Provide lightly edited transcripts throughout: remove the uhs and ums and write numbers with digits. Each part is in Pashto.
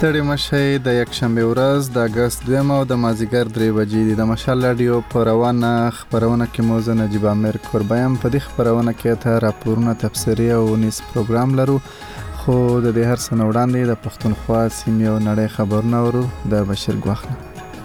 ستړي مشئ د یکشنبه ورځ د اگست 2 او د مازیګر 3 بجې د مشال رادیو په روانه خبرونه کې مو زه نجیب امیر کوربایم. په دې خبرونه کې ته راپورونه تفسیري او نیس پروګرام لرو، خو د دې هر څه نه وړاندې د پښتونخوا سیمې او نړۍ خبرونه ورو د بشیر ګواخنه.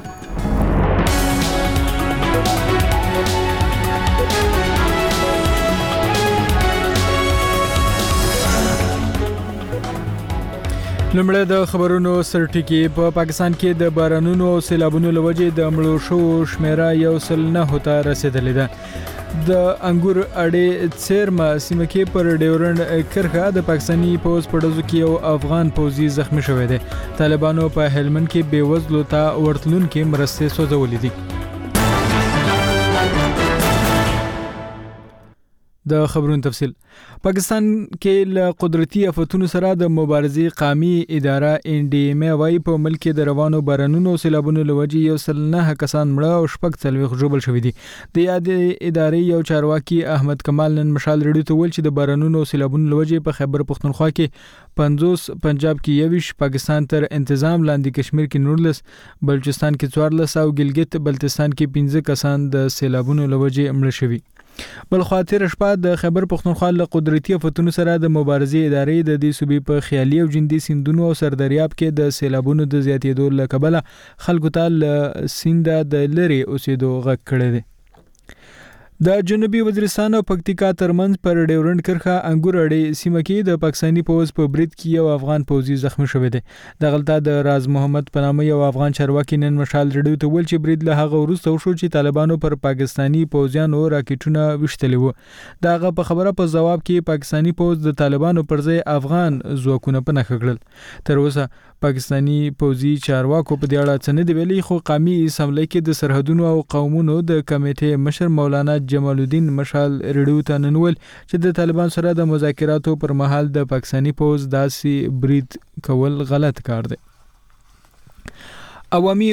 لمړی د خبرونو سرټکی. په پاکستان کې د بارانونو او سیلابونو له وجې د مړو شوو شمیره 109 ته رسیدلې ده. د انګور اډې څیرمه سیمه کې پر ډیورنډ کرښه د پاکستاني پوځ په ډزو کې یو افغان پوځي زخمی شوی دی. طالبانو په هلمند کې بېوزلو ته ورتلونکي مرستې سوځولې دي. د خبرونو تفصیل. پاکستان کې له قدرتي آفتونو سره د مبارزې قومي اداره NDMA وايي په ملک کې د روانو بارانونو او سیلابونو له وجې 109 کسان مړه او 40 ژوبل شوي دي. د یاد ادارې یو چارواکي احمد کمال نن مشال رډیو ته ویل چې د بارانونو او سیلابونو له وجې په خیبر پښتونخوا کې 50، پنجاب کې 21، پاکستان تر انتظام لاندې کشمیر کې 19، بلوچستان کې 14 او ګلګت بلتستان کې 15 کسان د سیلابونو له وجې مړه شوي. بل خوا تیر شپه د خیبر پښتونخوا له قدرتي آفتونو سره د مبارزې ادارې د دې صوبې په خیالي او جندي سیندونو او سردریاب کې د سیلابونو د زیاتېدو له کبله خلکو ته له سینده د لرې اوسېدو غږ کړی دی. د جنوبي وزیرستان او پکتیکا ترمنځ پر ډیورنډ کرښه انګور اډې سیمه کې د پاکستاني پوځ په برید کې یو افغان پوځي زخمی شوی دی. دغلته د راز محمد په نامه یو افغان چارواکي نن مشال رډیو ته ویل چې برید له هغه وروسته وشو چې طالبانو پر پاکستاني پوځیانو راکټونه وشتلي وو. دغه په خبره په جواب کې پاکستاني پوځ د طالبانو پر ځای افغان ځواکونه په نښه کړل. تر اوسه پاکستاني پوځي چارواکو په دې اړه څه نه دی ویلي، خو قومي اسمبلی کې د سرحدونو او قومونو د کمیټې مشر مولانا جمال الدین مشال رډیو ته نن ویل چې د طالبان سره د مذاکراتو پر مهال د پاکستاني پوځ داسې برید کول غلط کار دی. عوامي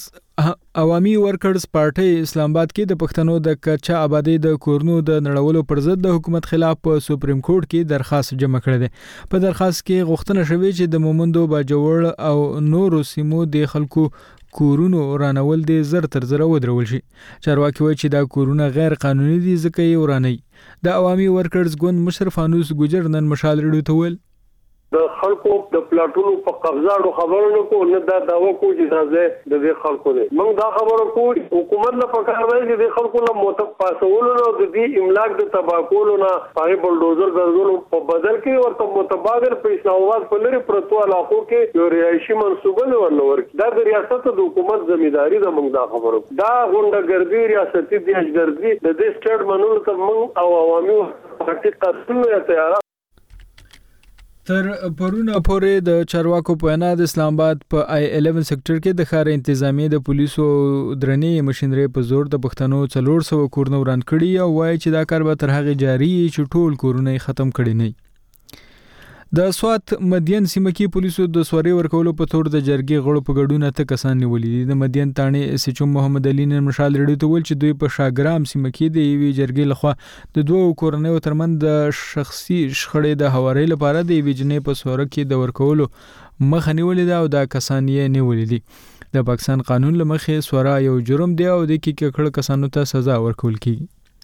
ورکرز پارټي اسلام آباد کې د پښتنو د کچا آبادی د کورونو د نړولو پر ضد د حکومت خلاف په سپریم کورټ کې درخواست جمع کړی دی. په درخواست کې غوښتنه شوې چې د مومندو باجوړ او نورو سیمو د خلکو کورونو رانول دي زر تر زر ودرول شي. چارواکي وایي چې دا کورونه غیر قانوني دي ځکه یې وراني. د عوامي ورکرز ګوند مشر فانوس ګجر نن مشال رډیو ته ویل د خلکو د پلاټونو په قبضاړو خبرونه کو نه دا داوا کو چې دا د دې خلکو دی. موږ دا خبره کو حکومت نه پکار وایي چې د خلکو له موتق پاسولو او د دې املاک د تباکولو نه پای بلډوزر ګرځولو په بدل کې ورته متبادل په اسلام آباد په لري پرتو علاقو کې یو رهایشي منصوبه ورنور دا د ریاست د حکومت ځمېداري ده. موږ دا خبره دا غونډګردي ریاستي دیشګردي د دې سټیټ منول ته موږ او عوامي حقیقتونه تیار. تر پرونه پورې د چارواکو په وینا د اسلام آباد په I11 سېکټر کې د ښار انتظامیه د پولیسو درنې ماشینري په زور د پښتنو 400 کورونه وران کړي او وایي چې دا کار به تر هغه جاری چې ټول کورونه ختم کړي نه. د سوات مدین سیمه کې پولیسو د سوري ورکولو په تور د جرګې غړو په ګډون ته کسان نیولې دي. د مدین تانې سچو محمد علي نن مشال رډیو ته ویل چې دوی په شاګرام سیمه کې د یوې جرګې لخوا د دوه کورنیو ترمن د شخصي شخړې د هواري لپاره د یوې جنې په سوره کې د ورکولو مخه نیولې ده او دا کسان یې نیولې دي. د پاکستان قانون لمخې سوره یو جرم دی او د کې کړه کسانو ته سزا ورکول کیږي.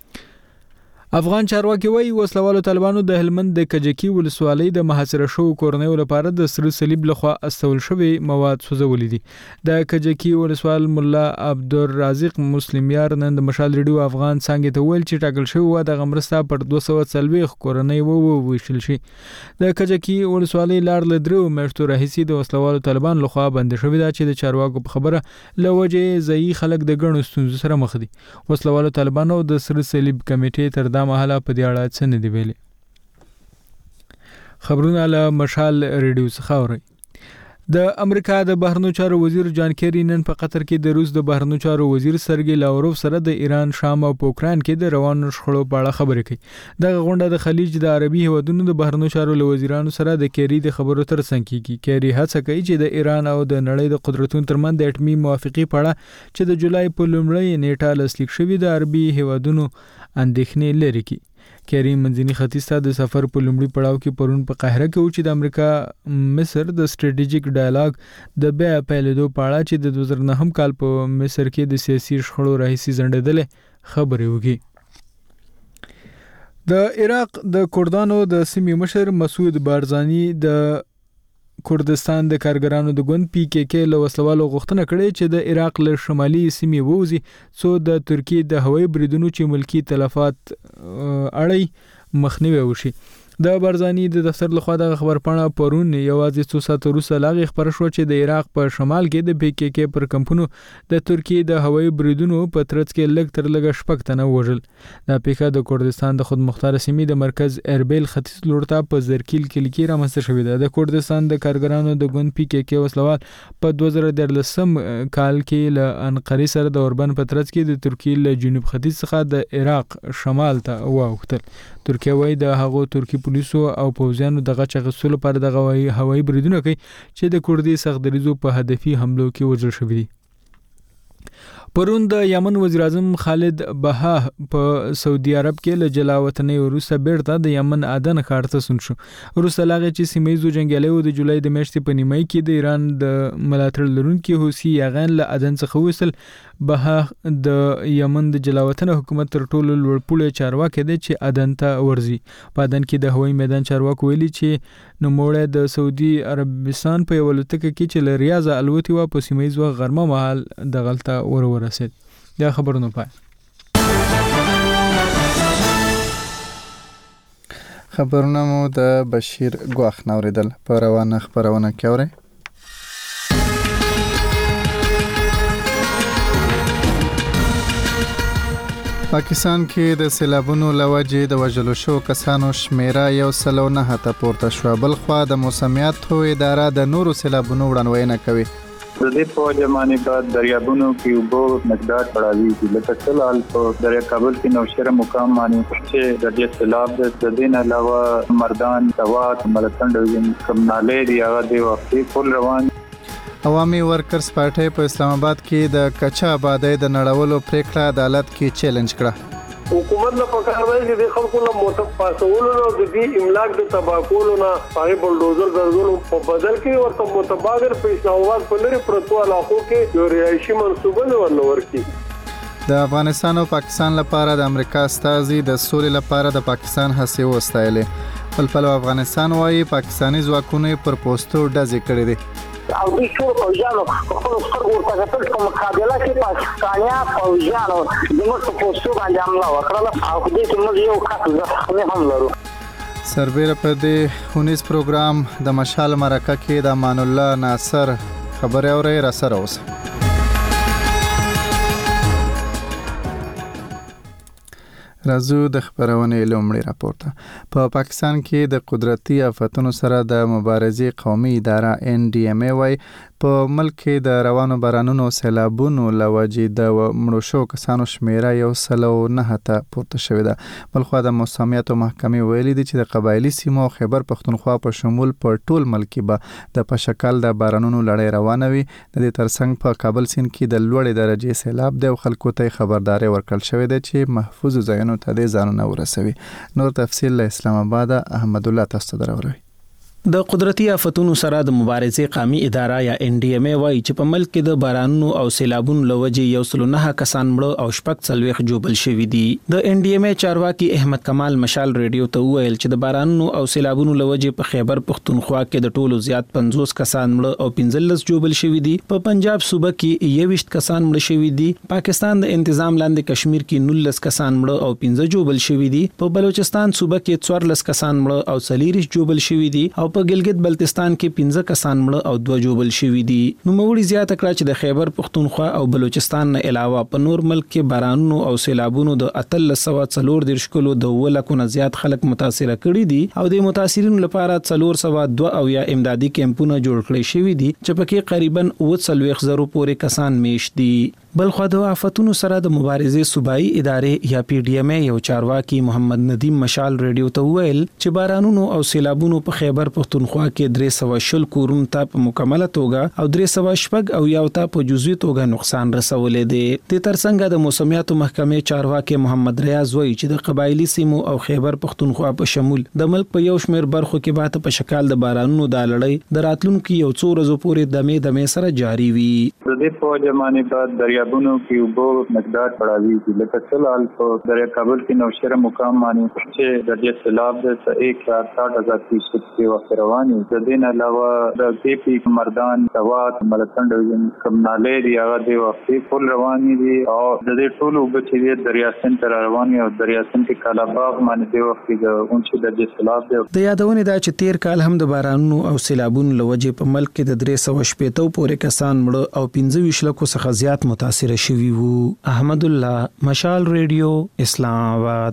افغان چارواکي وایي وسلوالو طالبانو د هلمند د کجکی ولسوالۍ د محاصره شوو کورنیو لپاره د سره صلیب لخوا استول شوی مواد سوځولې دي. د کجکی ولسوال مولا عبدالرازق مسلمیار نن د مشال رډیو افغان څنګه ته ویل چې ټاکل شوی و د غمرستا پر 240 کورنۍ وویشل شي. د کجکی ولسوالۍ لار له درو میاشتو راهیسې د وسلوالو طالبان لخوا بند شوی دا چې د چارواکو په خبره لوجه ځای خلک د ګڼو ستونزو سره مخ دي. وسلوالو طالبانو د سره صلیب کمیټې تر محله په دې اړه څه نه دی ویلي. خبرونه له مشال رډیو څخه اورئ. د امریکا د بهرنیو چارو وزیر جان کیری نن په قطر کې د روس د بهرنیو چارو وزیر سرګی لاوروف سره د ایران، شام او اوکران کې د روانو شخړو په اړه خبرې کوي. دغه غونډه د خلیج د عربي هیوادونو د بهرنیو چارو وزیرانو سره د کیری د خبرو ترڅنګ کیږي. کیری هڅه کوي چې د ایران او د نړۍ د قدرتونو ترمنځ د اټومي موافقې په اړه چې د جولای په لومړۍ نیټه لاسلیک شوې د عربي هیوادونو اندېښنې لري کی. کیری منځني ختیځ ته د سفر په لومړي پړاو کې پرون په قاهره کې و چې د امریکا مصر د سټریټیجیک ډایلاګ د بیا پیلېدو په اړه چې د 2009 کال په مصر کې د سیاسي شخړو راهیسي ځنډېدلې خبرې وکړي. د عراق د کردانو د سیمې مشر مسعود بارزانی د کردستان د کارګرانو د ګوند PKK له وسلوالو غوښتنه کړې چې د عراق له شمالي سیمې ووځي څو د ترکیې د هوایي بریدونو چې ملکی تلفات اړي مخنیوي وشي. د بارزانی د دفتر لخوا د خبرپاڼه پرون یوازې څو ساعت وروسته لاغي خبر شو چې د عراق په شمال کې د PKK پر کمپونو د ترکیې د هوایي بریدونو په ترڅ کې لږ تر لږه 6 تنه وژل. دا پیښه د کردستان د خود مختار سیمې د مرکز اربیل ختیځ لور ته په زرکیل کلی کې رامنځته شوې ده. د کردستان د کارګرانو د ګوند PKK وسلوال په 2013 کال کې له انقرې سره د اوربن په ترڅ کې د ترکیې له جنوب ختیځ څخه د عراق شمال ته واوښتل. ترکیه وايي د هغو ترکی پولیسو او پوځیانو دغه چغسول لپاره د هوایي بریدونه کوي چې د کردي سخت دریزو په هدفي حملو کې وژل شوي دي. پرون د یمن وزیر اعظم خالد بها په سعودي عرب کې له جلا وطنۍ وروسته بیرته د یمن عدن ښار ته ستون شو. وروسته له هغې چې سیمه ییزو جنګیالیو د جولای د میاشتې په نیمایي کې د ایران د ملاتړ لرونکي حوثي یاغیان له عدن څخه وویستل. بها د یمن د جلا وطن حکومت تر ټولو لوړپوړی چارواکی دی چې عدن ته ورځي. په عدن کې د هوایي میدان چارواکو ویلي چې نوموړی د سعودي عربستان په یوه الوتکه کې چې له ریاضه الوتې وه په سیمه ییز وخت غرمه مهال دغلته ورسېد. دا خبرونه پای خبرونه مو د بشیر ګواخ نوریدل. په روانه خبرونه کې اورئ. پاکستان کې د سیلابونو لوجې د وژلو شو کسانو شمیره 109 ته پورته شو. بل خوا د موسمیاتو اداره د نورو سیلابونو وړاندوینه کوي. د دې په جماني بعد دریابونو کې اوبو مقدار بڑھاوي لکه فلحال په دریاب کابل کې نوشهره مقام باندې چې د دې سیلاب د دین علاوه مردان سوات ملتان ډیویژن کمناله دی هغه د وختي فل روان. عوامي ورکرز پارټي په اسلام آباد کې د کچا آبادی د نړولو پریکړه عدالت کې چیلنج کړه. حکومت له پکار دی چې د خلکو له موټر پاسولو او د دې املاک د تباکولو نه هغه بلډوزر ګرځولو په بدل کې ورته متبادر په اسلام آباد په لري پروتو علاقو کې یو رهایشي منصوبه ورنور کی. د افغانستان او پاکستان لپاره د امریکا استازي د سولې لپاره د پاکستان هڅې وستایلې. بل افغانستان وايي پاکستاني ځواکونه پر پوسټو ډزې کړې دي او د ټول فوجانو په خپل سترګو ورته کتل په مقابله کې پاکستانیان فوجانو زموږ په پوسټو باندې حمله وکړه او دې کې موږ یو کس زخمي هم لرو. سربېره په دې ښوونیز پروګرام د مشال مرکه کې د امان الله ناصر خبرې اورئ. را سره اوسئ. راځو د خبرونې لومړی راپورته. په پاکستان کې د قدرتي آفتونو سره د مبارزې قومي اداره NDMA وايي په ملک کې د روانو بارانونو سیلابونو لوجې د مړو شو کسانو شمیره 109 ته پورته شوې ده. بلخوا د موسمیاتو محکمې ویلي دي چې د قبایلی سیمو خیبر پښتونخوا په شمول په ټول ملک کې به د پشکل د بارانونو لړۍ روانه وي. د دې ترڅنګ په کابل سیند کې د لوړې درجې سیلاب دی او خلکو ته خبرداري ورکړل شوې ده چې محفوظ ځایونو ته د ځانونه ورسوي. نور تفصیل له اسلام آباد احمد الله تاسو ته دروي. د قدرتي آفتونو سره د مبارزې قومي اداره یا NDMA وايي چې په ملک کې د بارانونو او سیلابونو لوجې 109 کسان مړه او شپږ څلوېښت جوبل شوي دي. د NDMA چارواکي احمد کمال مشال ریډیو ته وویل چې د بارانونو او سیلابونو لوجې په خیبر پښتونخوا کې د ټولو زیات 50 کسان مړه او 15 جوبل شوي دي. په پنجاب صوبه کې 21 کسان مړه شوي دي. پاکستان د انتظام لاندې کشمیر کې 19 کسان مړه او 15 جوبل شوي دي. په بلوچستان صوبه کې 14 کسان مړه او 40 جوبل شوي دي او په ګلګت بلتستان کې 15 کسان مړه او 2 جوبل شوي دي. نو موري زیاته کړه چې د خیبر پښتونخوا او بلوچستان نه علاوه په نور ملک کې بارانونو او سیلابونو د 1340 کلو د ولکونه زیات خلک متاثر کړي دي او د متاثرینو لپاره 402 او یا امدادي کیمپونه جوړ کړي شوي دي چې پکې تقریبا 40,000 پورې کسان میشت دي. بلخو د آفتونو سره د مبارزې صوبایي ادارې یا PDMA یو چارواکي محمد ندیم مشال ریډیو ته ویل چې بارانونو او سیلابونو په خیبر پښتونخوا کې 320 کورونو ته په مکمله توګه او 300 او یو ته په جزوي توګه نقصان رسولې دي. د ترڅنګ د موسمیاتو محکمې چارواکي محمد ریاض وایي چې د قبایلی سیمو او خیبر پښتونخوا په شمول د ملک په یو شمېر برخو کې به په شکل د بارانونو د لړۍ د راتلونکو یو څو ورځې پورې دمې سره جاری وي. د دې په جمانه بعد دریابونو کې اوبو مقدار بڑھاوي چې لکه سلال په دریا کابل کې نوشهره مقام باندې چې د دې سیلاب د 1,60,000 فیصد کې وخت رواني. د دې نه علاوه د پی پی مردان سوات ملتان ډیویژن کمناله دی هغه د وخت فل رواني دي او د دې ټول اوبه چې دریا سنټر رواني او دریا سنټر کالاباغ باندې د وخت د اونچې د دې سیلاب دی. د یادونه دا چې 13 کال هم د بارانونو او سیلابونو لوجې په ملک کې د 380 پورې کسان مړه او 25 لکو څخه زیات متاثر شوي وو. احمد الله، مشال ریډیو، اسلام آباد.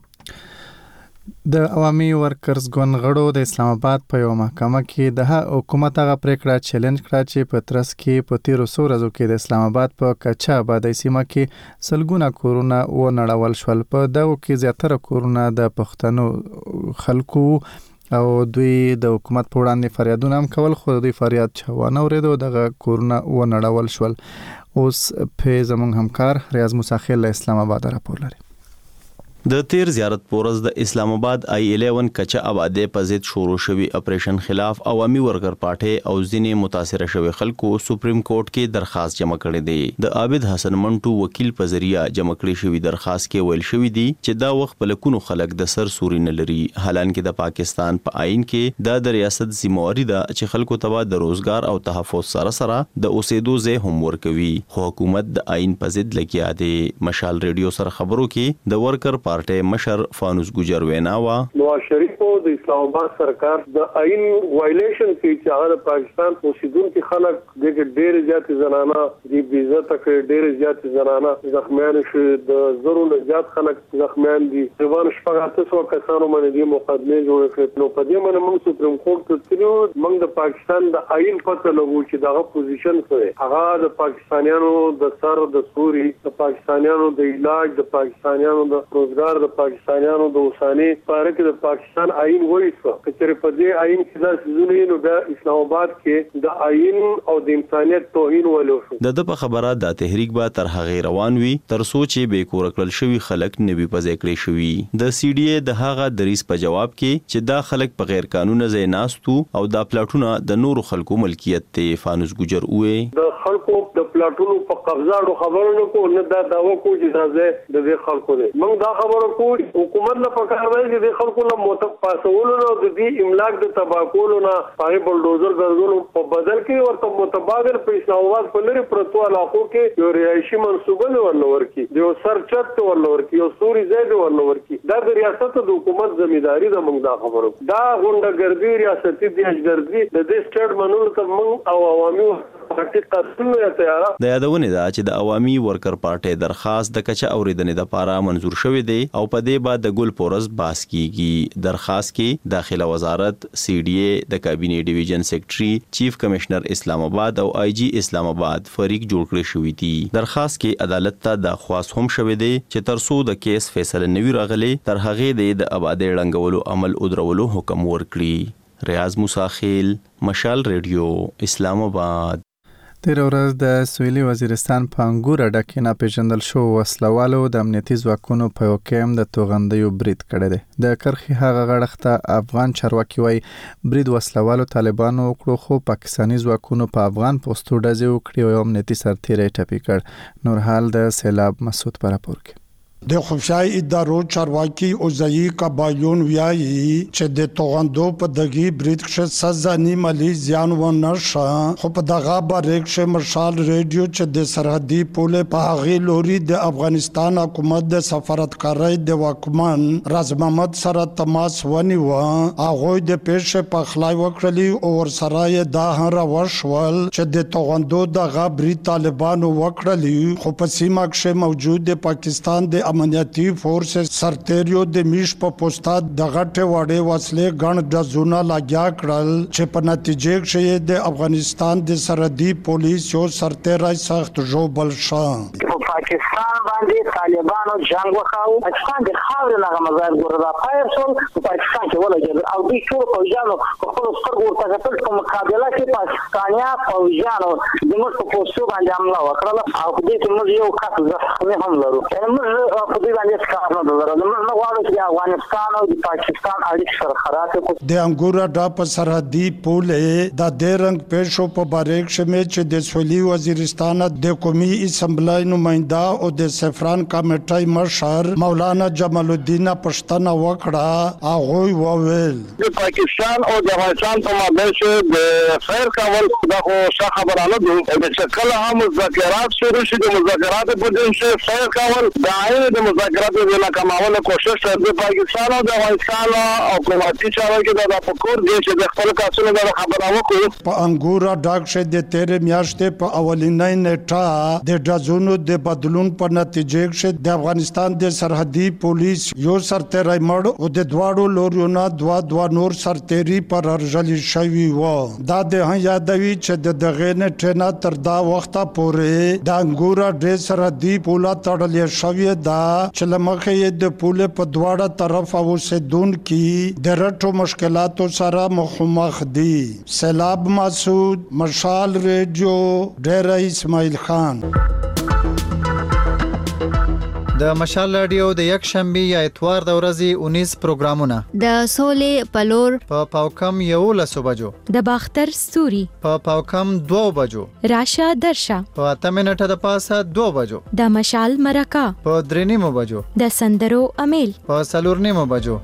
د عوامي ورکرز ګوند غړو د اسلام آباد په یو محکمه کې د حکومت هغه پریکړه چیلنج کړه چې په ترڅ کې په 1300 ورځو کې د اسلام آباد په کچا آبادی سیمه کې سلګونه کورونه و نړول شول. په دغه کې زیاتره کورونه د پښتنو خلکو او دوی د حکومت په وړاندې فریادونه هم کول، خو دوی فریاد چوانه ورېدو، دغه کورونه و نړول شول. اوس په زمونږ همکار ریاض موسیخیل له اسلام آباد راپور لري. د تیر زیارت پورز د اسلام آباد I11 کچا آبادی په ضد شروع شوی اپریشن خلاف عوامي ورکر پارټي او ځینې متاثر شوی خلکو سپریم کورټ کې درخواست جمع کړی دی. د عابد حسن منټو وکیل په ذریعہ جمع کړی شوی درخواست کې ویل شوی دی چې دا وخت په لکونو خلک د سر سوري نه لري، حالانکه د پاکستان په آئین کې د ریاست ذمہواری ده چې خلکو ته د روزګار او تحفظ سره سره د اوسېدو ځای هم ورکوي، خو حکومت د آئین په ضد لګیا دی. مشال ریډیو سره خبرو کې د ورکر پارټي مشر فانوس ګجر ویناوا نواز شریف او د اسلام آباد سرکار د آئین وایلیشن کې چې هغه پاکستان اوسیدونکو خلک د ډېر زیات زنانه د عزت کې ډېر زیات زنانه زخمیان شو، د زرو نه زیات خلک زخمیان دي. ځوان شپږ سو کسانو باندې د مقدمه جوړ کړې. نو په دې باندې موږ سپریم کورټ ته تلو، موږ د پاکستان د آئین پته لګو چې دغه پوزیشن څه هغه د پاکستانیانو د سر د سوري، د پاکستانیانو د علاج، د پاکستانیانو د روزګار، د پاکستانیانو د اوساني پاره کې د پاکستان آئین وایي څه چې په دې آئین کې دا سيزونه نو د اسلام آباد کې د آئین او د انسانيت توهین ولو شو. د په خبره د تحریک به تر هغه روان وي تر سوچې به کور کړل شوی خلک نوي پځې کړی شوی. د سی ډي اي د هغه دریس په جواب کې چې دا خلک په غیر قانوني ځای ناستو او دا پلاټونه د نورو خلکو ملکیت ته. فانوس ګجر وې د خلکو د پلاټونو په قبضه خبرونه کو نه دا داوا کو چې دا د خلکو دی. موږ دا خبره کو حکومت نه پکار دی چې د خلکو له موثق پاسولو او د دې املاک د تباکولو نه هغه بلډوزر ګرځولو په بدل کې ورته متبادل په اسلام آباد په لري پروتو علاقو کې یو رهایشي منصوبه ورلور کی، یو سرچت ورلور کی، یو سوري ځای ورلور کی. دا د ریاست د حکومت ځمېداري ده. موږ دا خبرو دا غونډګردي ریاستي دیشګردي د دې سټیټ منلو ته موږ او عوامي د یادونه ده چې د عوامي ورکر پارټي درخواست د کچا اوریدنې د پاره منزور شوی دی او په دې بعد د ګل پورز باس کیږي. درخواست کې داخله وزارت، سی ډي اي د کابینه ډیویژن سیکریټري، چیف کمشنر اسلام آباد او آی جی اسلام آباد فریق جوړ کړی شوی دی. درخواست کې عدالت ته د خواست هم شوی دی چې ترڅو د کیس فیصله نوي راغلي تر هغه د آبادی ړنګولو عمل ودرولو حکم ورکړي. ریاض موسیخیل، مشال ریډیو، اسلام آباد. تیر ورځ د سویلي وزیرستان په انګور اډه کې ناپېژندل شو وسلوالو د امنیتي ځواکونو په یو کیم د توغندیو برید کړی دی. د کرخي هغه غړخته افغان چارواکي وایي برید وسلوالو طالبانو وکړو، خو پاکستاني ځواکونو په افغان پوسټو ډزې وکړې او امنیتي سرتیری ټپي کړ. نور حال د سیلاب مسعود په راپور کې. د خفیه ادارو چارواکي اوزایی قبایلون ویایي چې د توغندو په دغه برید کې سزاني مالی زیان ونشه، خو په دغه باریک شه مشال ریډیو چې د سرحدي پوله په هغه لوري د افغانستان حکومت د سفارتکارۍ د واکمن راز محمد سره تماس ونیو. هغه د پیښې په خلای وکړلی او ورسره دا هر وشول چې د توغندو دغه برید طالبانو وکړلی، خو په سیمه کې موجود د پاکستان د امنیتي فورس سرتیریو د میش په پوسټا د غټه وړې وسلې ګڼ ډزونه لګیا کړل چې په نتیجه کې د افغانستان د سرحدي پولیس یو سرتیری سخت ژوبل شو. په پاکستان باندې طالبانو جنگ وکاو. پاکستان د خاورې نه مزار ګوردا پایر شول په پاکستان کې ولګي او دوی ټول فوجانو خپل سترګو ورته کتل په مقابله کې پاکستانیا فوجانو زموږ په پوسټو باندې حمله وکړه او دې کې موږ یو کس زخمي هم لرو. موږ په دې باندې کار نه لرو. موږ نه غواړو چې افغانستان او پاکستان اړیکې سره خراب کړي. د انګورا ډا په سرحدي پولې د درنګ پېښو په باریک شمه چې د سولي وزیرستان د قومي اسمبلی نماینده او د سفران کمیټې مشر مولانا جمال الدین پښتنه وکړه. هغه وویل د پاکستان او د افغانستان په مابین کې د خیر کول دا خو څه خبره نه ده. د شکل هم مذاکرات شروع شي. د مذاکرات په دې کې خیر کول د عین د مذاکراتو د ناکامولو کوشش د پاکستان او د افغانستان او حکومتي چارو کې د فکر دي چې د خپل کاسونو د خبره وکړي. په انګورا ډاک شه د 13 میاشتې په اولینۍ نیټه د ډزونو د بدلون په نتیجه کې د افغانستان د سرحدي پولیس یو سرتېری مړ او د دواړو لوريونو دوا نور سرتېری پر ارجلی شوی و. دا د یادوي چې د دغه نیټه تر دا وخته پورې د انګورا د سرحدي پوله تړلې شوی دا چې لمخې د پوله په دواړه طرف اوسېدونکو د رټو مشکلاتو سره مخامخ دي. سیلاب مسعود، مشال ریډیو، ډیره اسماعیل خان. د مشال رادیو د یک شنبه یا اتوار د ورځې 19 پروګرامونه د سولې پلور په پاوکم 11 بجو، د باختر ستوري په پاوکم 2 بجو، راشه درشه په 8 منټه د پاسه 2 بجو، د مشال مرکه په 3 بجو، د سندرو امیل په 4 بجو.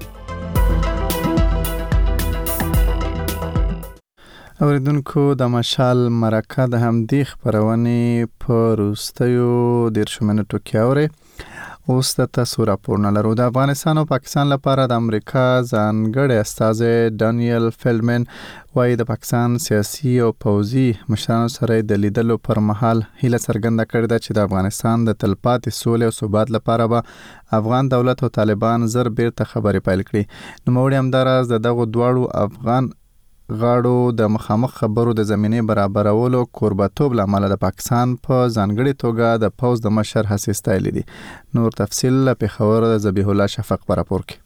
اوریدونکو د مشال مرکه د همدې خبرونه په وروستیو 10 منټو کې اوري. اوس د تاسو راپورونه لرو. د افغانستان او پاکستان لپاره د امریکا ځانګړی استازی ډانیل فیلډمن وايي د پاکستان سیاسي او پوځي مشرانو سره د لیدلو پر مهال هیله څرګنده کړې ده چې د افغانستان د تلپاتې سولې او ثبات لپاره به افغان دولت او طالبان زر بیرته خبرې پیل کړي. نوموړي همداراز دغه دواړو افغان غاړو د مخامخ خبرو د زمینې برابرولو کوربتوب لامل د پاکستان په ځانګړي توګه د پوز د مشر هڅې ستایلې دي. نور تفصیل له پیښور د ذبیح الله شفق په راپور کې.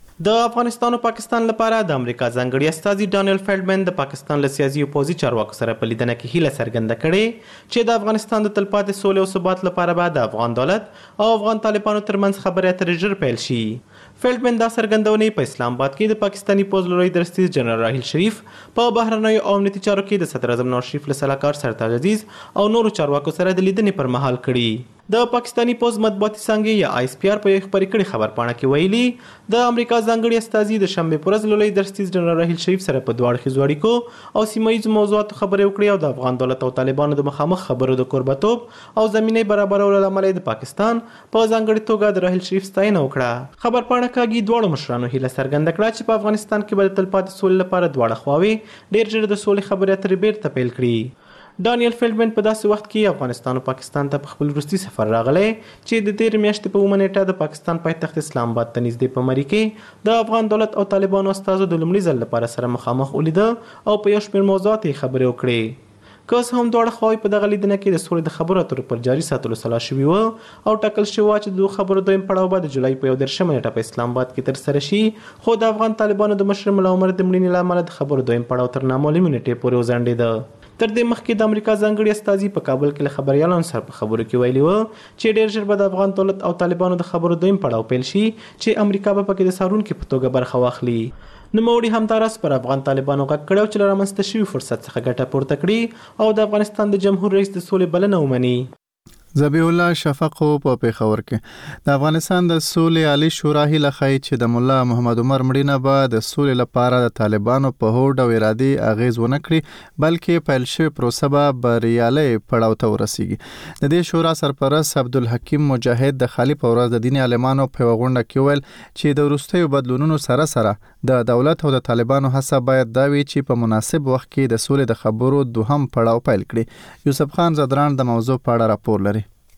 د افغانستان او پاکستان لپاره د امریکا ځانګړي استازي ډانیل فیلډمن د پاکستان له سیاسي او پوځي چارواکو سره په لیدنه کې هیله څرګنده کړې چې د افغانستان د تلپاتې سولې او ثبات لپاره به د افغان دولت او افغان طالبانو ترمنځ خبرې اترې ژر پیل شي. فیلډمن دا څرګندونې په اسلام آباد کې د پاکستاني پوځ لوی درستیز جنرال راحیل شریف په بهرنیو او امنیتي چارو کې د صدر اعظم نواز شریف له سلاکار سرتاج عزیز او نورو چارواکو سره د لیدنې پر مهال کړي. د پاکستاني پوز مطبوعاتي څانګې یا آی اس پی آر په یو خبري کړي خبرپاڼه کې ویلي د امریکا ځانګړي استازي د شنبه پر ورځ لوی درستیز جنرال راحیل شریف سره په دوه اړخیزو اړیکو او سیمه ییزو موضوعاتو خبرې وکړې او د افغان دولت او طالبانو د مخامخ خبرو د کوربتوب او زمینې برابرولو لامل د پاکستان په ځانګړي توګه د راحیل شریف ستاینه وکړه. خبرپاڼه کې دواړو مشرانو هیله څرګنده کړه چې په افغانستان کې به د تلپاتې سولې لپاره دواړه خواوې ډېر ژر د سولې خبرې اترې بیرته پیل کړي. ډانیل فیلډمن په داسې وخت کې افغانستان او پاکستان ته په خپل وروستي سفر راغلی چې د 13 میاشتې په 9 نیټه د پاکستان پایتخت اسلام آباد ته نږدې په مری کې د افغان دولت او طالبانو استازو د لومړي ځل لپاره سره مخامخ ولیده او په یو شمېر موضوعاتو خبرې وکړې. که اوس هم دواړه خواوې په دغه لیدنه کې د سولې د خبرو اترو پر جاري ساتلو سلا شوي و او ټاکل شوی چې د خبرو دویم پړاو به د جولای په 11 نیټه په اسلام آباد کې ترسره شي، خو د افغان طالبانو د مشر ملا عمر د مړینې له امله د خبرو دویم پړاو تر نامعلومې نیټې پورې وځنډېده. تر دې مخکې د امریکا ځانګړي استازي په کابل کې له خبريالانو سره په خبرو کې ویلي و چې ډېر ژر به د افغان دولت او طالبانو د خبرو دویم پړاو پیل شي چې امریکا به پکې د سارونکو په توګه برخه واخلي. نوموړي همداراز پر افغان طالبانو غږ کړی چې له رامنځته شوي فرصت څخه ګټه پورته کړي او د افغانستان د جمهور رئیس د سولې بلنه ومني. ذبیح الله شفق په پیښور کې د افغانستان د سولې عالی شورا هیله ښیي چې د مولا محمد عمر مړینه به د سولې لپاره د طالبانو په هوډ او ارادي اغیز ونه کړي بلکې پیل شوی پروسه به بریالي پړاو ته ورسیږي. د دې شورا سرپرست عبدالحکیم مجاهد د خالی په ورځ د دیني عالمانو په غونډه کې ویل چې د وروستیو بدلونونو سره سره د دولت او د طالبانو هڅه باید دا وي چې په مناسب وخت کې د سولې د خبرو دوهم پړاو پیل کړي. یوسف خان زدران د موضوع په اړه راپور لري.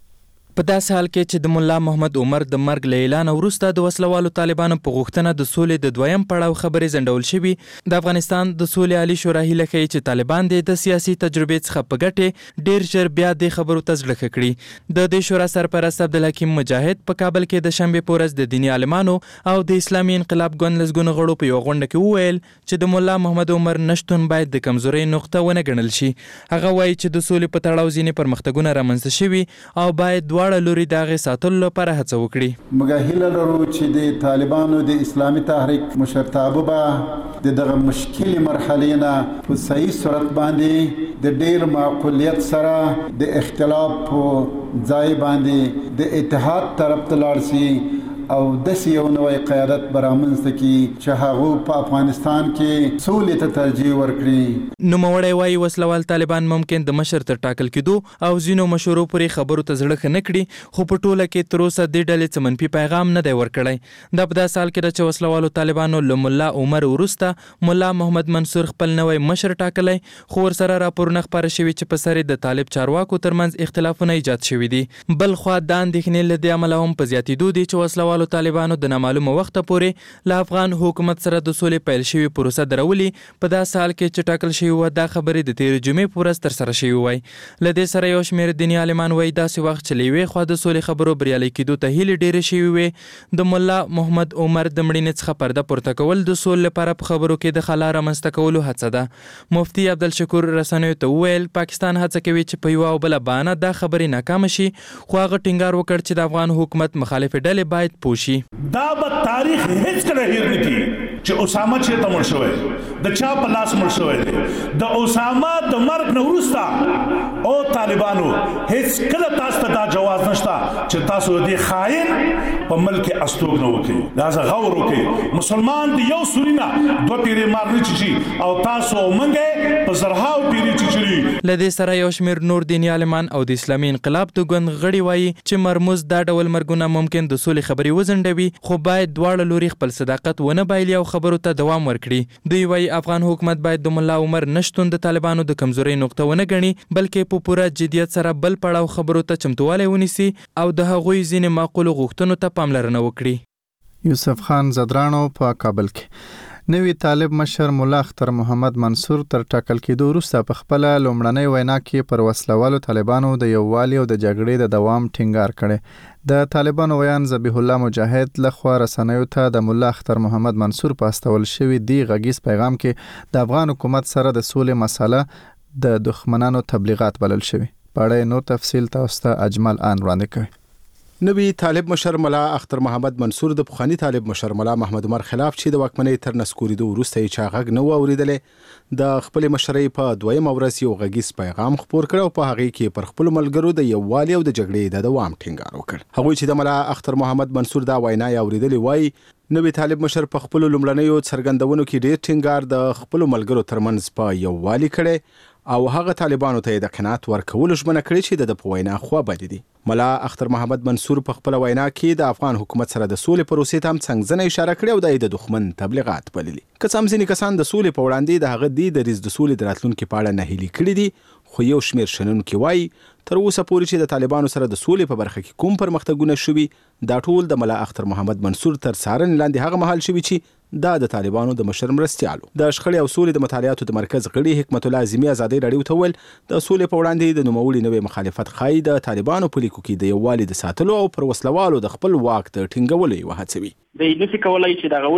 په داسې حال کې چې د مولا محمد عمر د مرګ له اعلان وروسته د وسلوالو طالبانو په غوښتنه د سولې د دویم پړاو خبرې ځنډول شوې، د افغانستان د سولې عالی شورا هیله کوي چې طالبان د سیاسي تجربې څخه په ګټې ډیر ژر بیا د خبرو ته زړه ښه کړي. د دې شورا سرپرست عبدالحکیم مجاهد په کابل کې د شنبې په ورځ د دیني عالمانو او د اسلامي انقلاب ګوند لسګونو غړو په یوه غونډه کې وویل چې د مولا محمد عمر نشتون باید د کمزورۍ نقطه ونه ګڼل شي. هغه وایي چې د سولې په تړاو ځینې پرمختګونه رامنځته شوي او باید دواړه لوري د هغې ساتلو لپاره هڅه وکړي. موږ هیله لرو چې د طالبانو د اسلامي تحریک مشرتابه به د دغه مشکلې مرحلې نه په صحیح صورت باندې د ډیر معقولیت سره د اختلاف په ځای باندې د اتحاد طرف ته لاړ شي او داسې یو نوی قیادت به رامنځته کړي چې هغوی په افغانستان کې سولې ته ترجیح ورکړي. نوموړی وایي وسلوال طالبان ممکن د مشر تر ټاکل کېدو او ځینو مشورو پورې خبرو ته زړه ښه نه کړي، خو په ټوله کې تر اوسه دې ډلې څه منفي پیغام نه دی ورکړی. دا په داسې حال کې ده چې وسلوالو طالبانو له ملا عمر وروسته ملا محمد منصور خپل نوی مشر ټاکلی، خو ورسره راپورونه خپاره شوي چې په سر د طالب چارواکو ترمنځ اختلافونه ایجاد شوي دي. بل خوا دا اندېښنې له دې امله هم په زیاتېدو دي چې وسلوالو طالبانو د نامعلومه وخته پورې له افغان حکومت سره د سولې پیل شوي پروسه درولي، په داسې حال کې چې ټاکل شوي وه دا خبرې د تېرې جمعې په ورځ ترسره شوي وای. له دې سره یو شمېر دیني عالمان وایي داسې وخت چې له یوې خوا د سولې خبرو بریالۍ کېدو ته هیلې ډېرې شوي وې، د ملا محمد عمر د مړینې څخه پرده پورته کول د سولې لپاره په خبرو کې د خلا رامنځته کولو هڅه ده. مفتي عبدالشکور رسنیو ته وویل پاکستان هڅه کوي چې په یوه او بله بهانه دا خبرې ناکامه شي، خو هغه ټینګار وکړ چې د افغان حکومت مخالفې ډلې باید پوه شي. دا به تاریخ هیڅ کله هیر نه کړي چې اسامه چېرته مړ شوی، د چا په لاس مړ شوی دی. د اسامه د مرګ نه وروسته او طالبانو هیڅ کله تاسو ته دا جواز نشته چې تاسو دې خاین په ملک استوګنه وکړي. لہذا غور وکړي، مسلمان دی یو سورینا دوه پیرې مار نه چی او تاسو منګه په زرهاو پیرې چی. له دې سره یو شمېر نور دیني عالمان او د اسلامي انقلاب د ګوند غړي وایي چې مرموز دا ډول مرګونه ممکن د سولې خبرې وځنډوي، خو باید دواړه لوري خپل صداقت ونه بایلي او خبرو ته دوام ورکړي. دوی وایي افغان حکومت باید د ملا عمر نشتون د طالبانو د کمزورۍ نقطه ونه ګڼي، بلکې په پوره جدیت سره بل پړاو خبرو ته چمتوالی ونیسي او د هغوی ځینې معقولو غوښتنو ته پاملرنه وکړي. یوسف خان زدرانو په کابل کې. نوی طالب مشر مولا اختر محمد منصور تر ټاکل کېدو وروسته په خپله لومړنۍ وینا کې پر وسلوالو طالبانو د یووالي او د جګړې د دوام ټینګار کړی. د طالبانو ویان ذبیح الله مجاهد لخوا رسنیو ته د مولا اختر محمد منصور په استول شوي دی غږیز پیغام کې د افغان حکومت سره د سولې مساله د دښمنانو تبلیغات بلل شوي. په اړه نور تفصیل تاسو ته اجمل آن وړاندې کوي. نوی طالب مشر ملا اختر محمد منصور د پخوانی طالب مشر ملا محمد عمر خلاف چې د واکمنۍ تر نسکوریدو وروسته یې چا غږ نه و اورېدلی، د خپلې مشرۍ په دویمه ورځ یو غږیز پیغام خپور کړ او په هغې کې پر خپلو ملګرو د یووالي او د جګړې د دوام ټینګار وکړ. هغوی چې د ملا اختر محمد منصور دا وینا یې اورېدلې وایي نوی طالب مشر په خپلو لومړنیو څرګندونو کې ډېر ټینګار د خپلو ملګرو ترمنځ په یووالي کړی او هغه طالبانو ته د قناعت ورکولو ژمنه کړې چې د په وینا خوابدي دي. ملا اختر محمد منصور په خپل وینا کې د افغان حکومت سره د سولې پروسې ته هم څنګه اشاره کړې او د دښمن تبلیغات بللي. که څه هم ځینې کسان د سولې په وړاندې د هغه د دریځ د سولې د راتلونکي په اړه ناهیلي کړي دي، خو یو شمېر شنونکي وایي تر اوسه پورې چې د طالبانو سره د سولې په برخه کې کوم پرمختګونه شوي دا ټول د ملا اختر محمد منصور تر څارنې لاندې هغه مهال شوي چې دا د طالبانو د مشر مرستیالو. د شخړې او سولې د مطالعاتو د مرکز غړي حکمت الله اعظمي ازادي راډیو ته وویل د سولې په وړاندې د نوموړي نوې مخالفت ښایي د طالبانو په لیکو کې د یووالي د ساتلو او پر وسلوالو د خپل واک د ټینګولو یوه هڅه وي. د نفي کولای چې دغه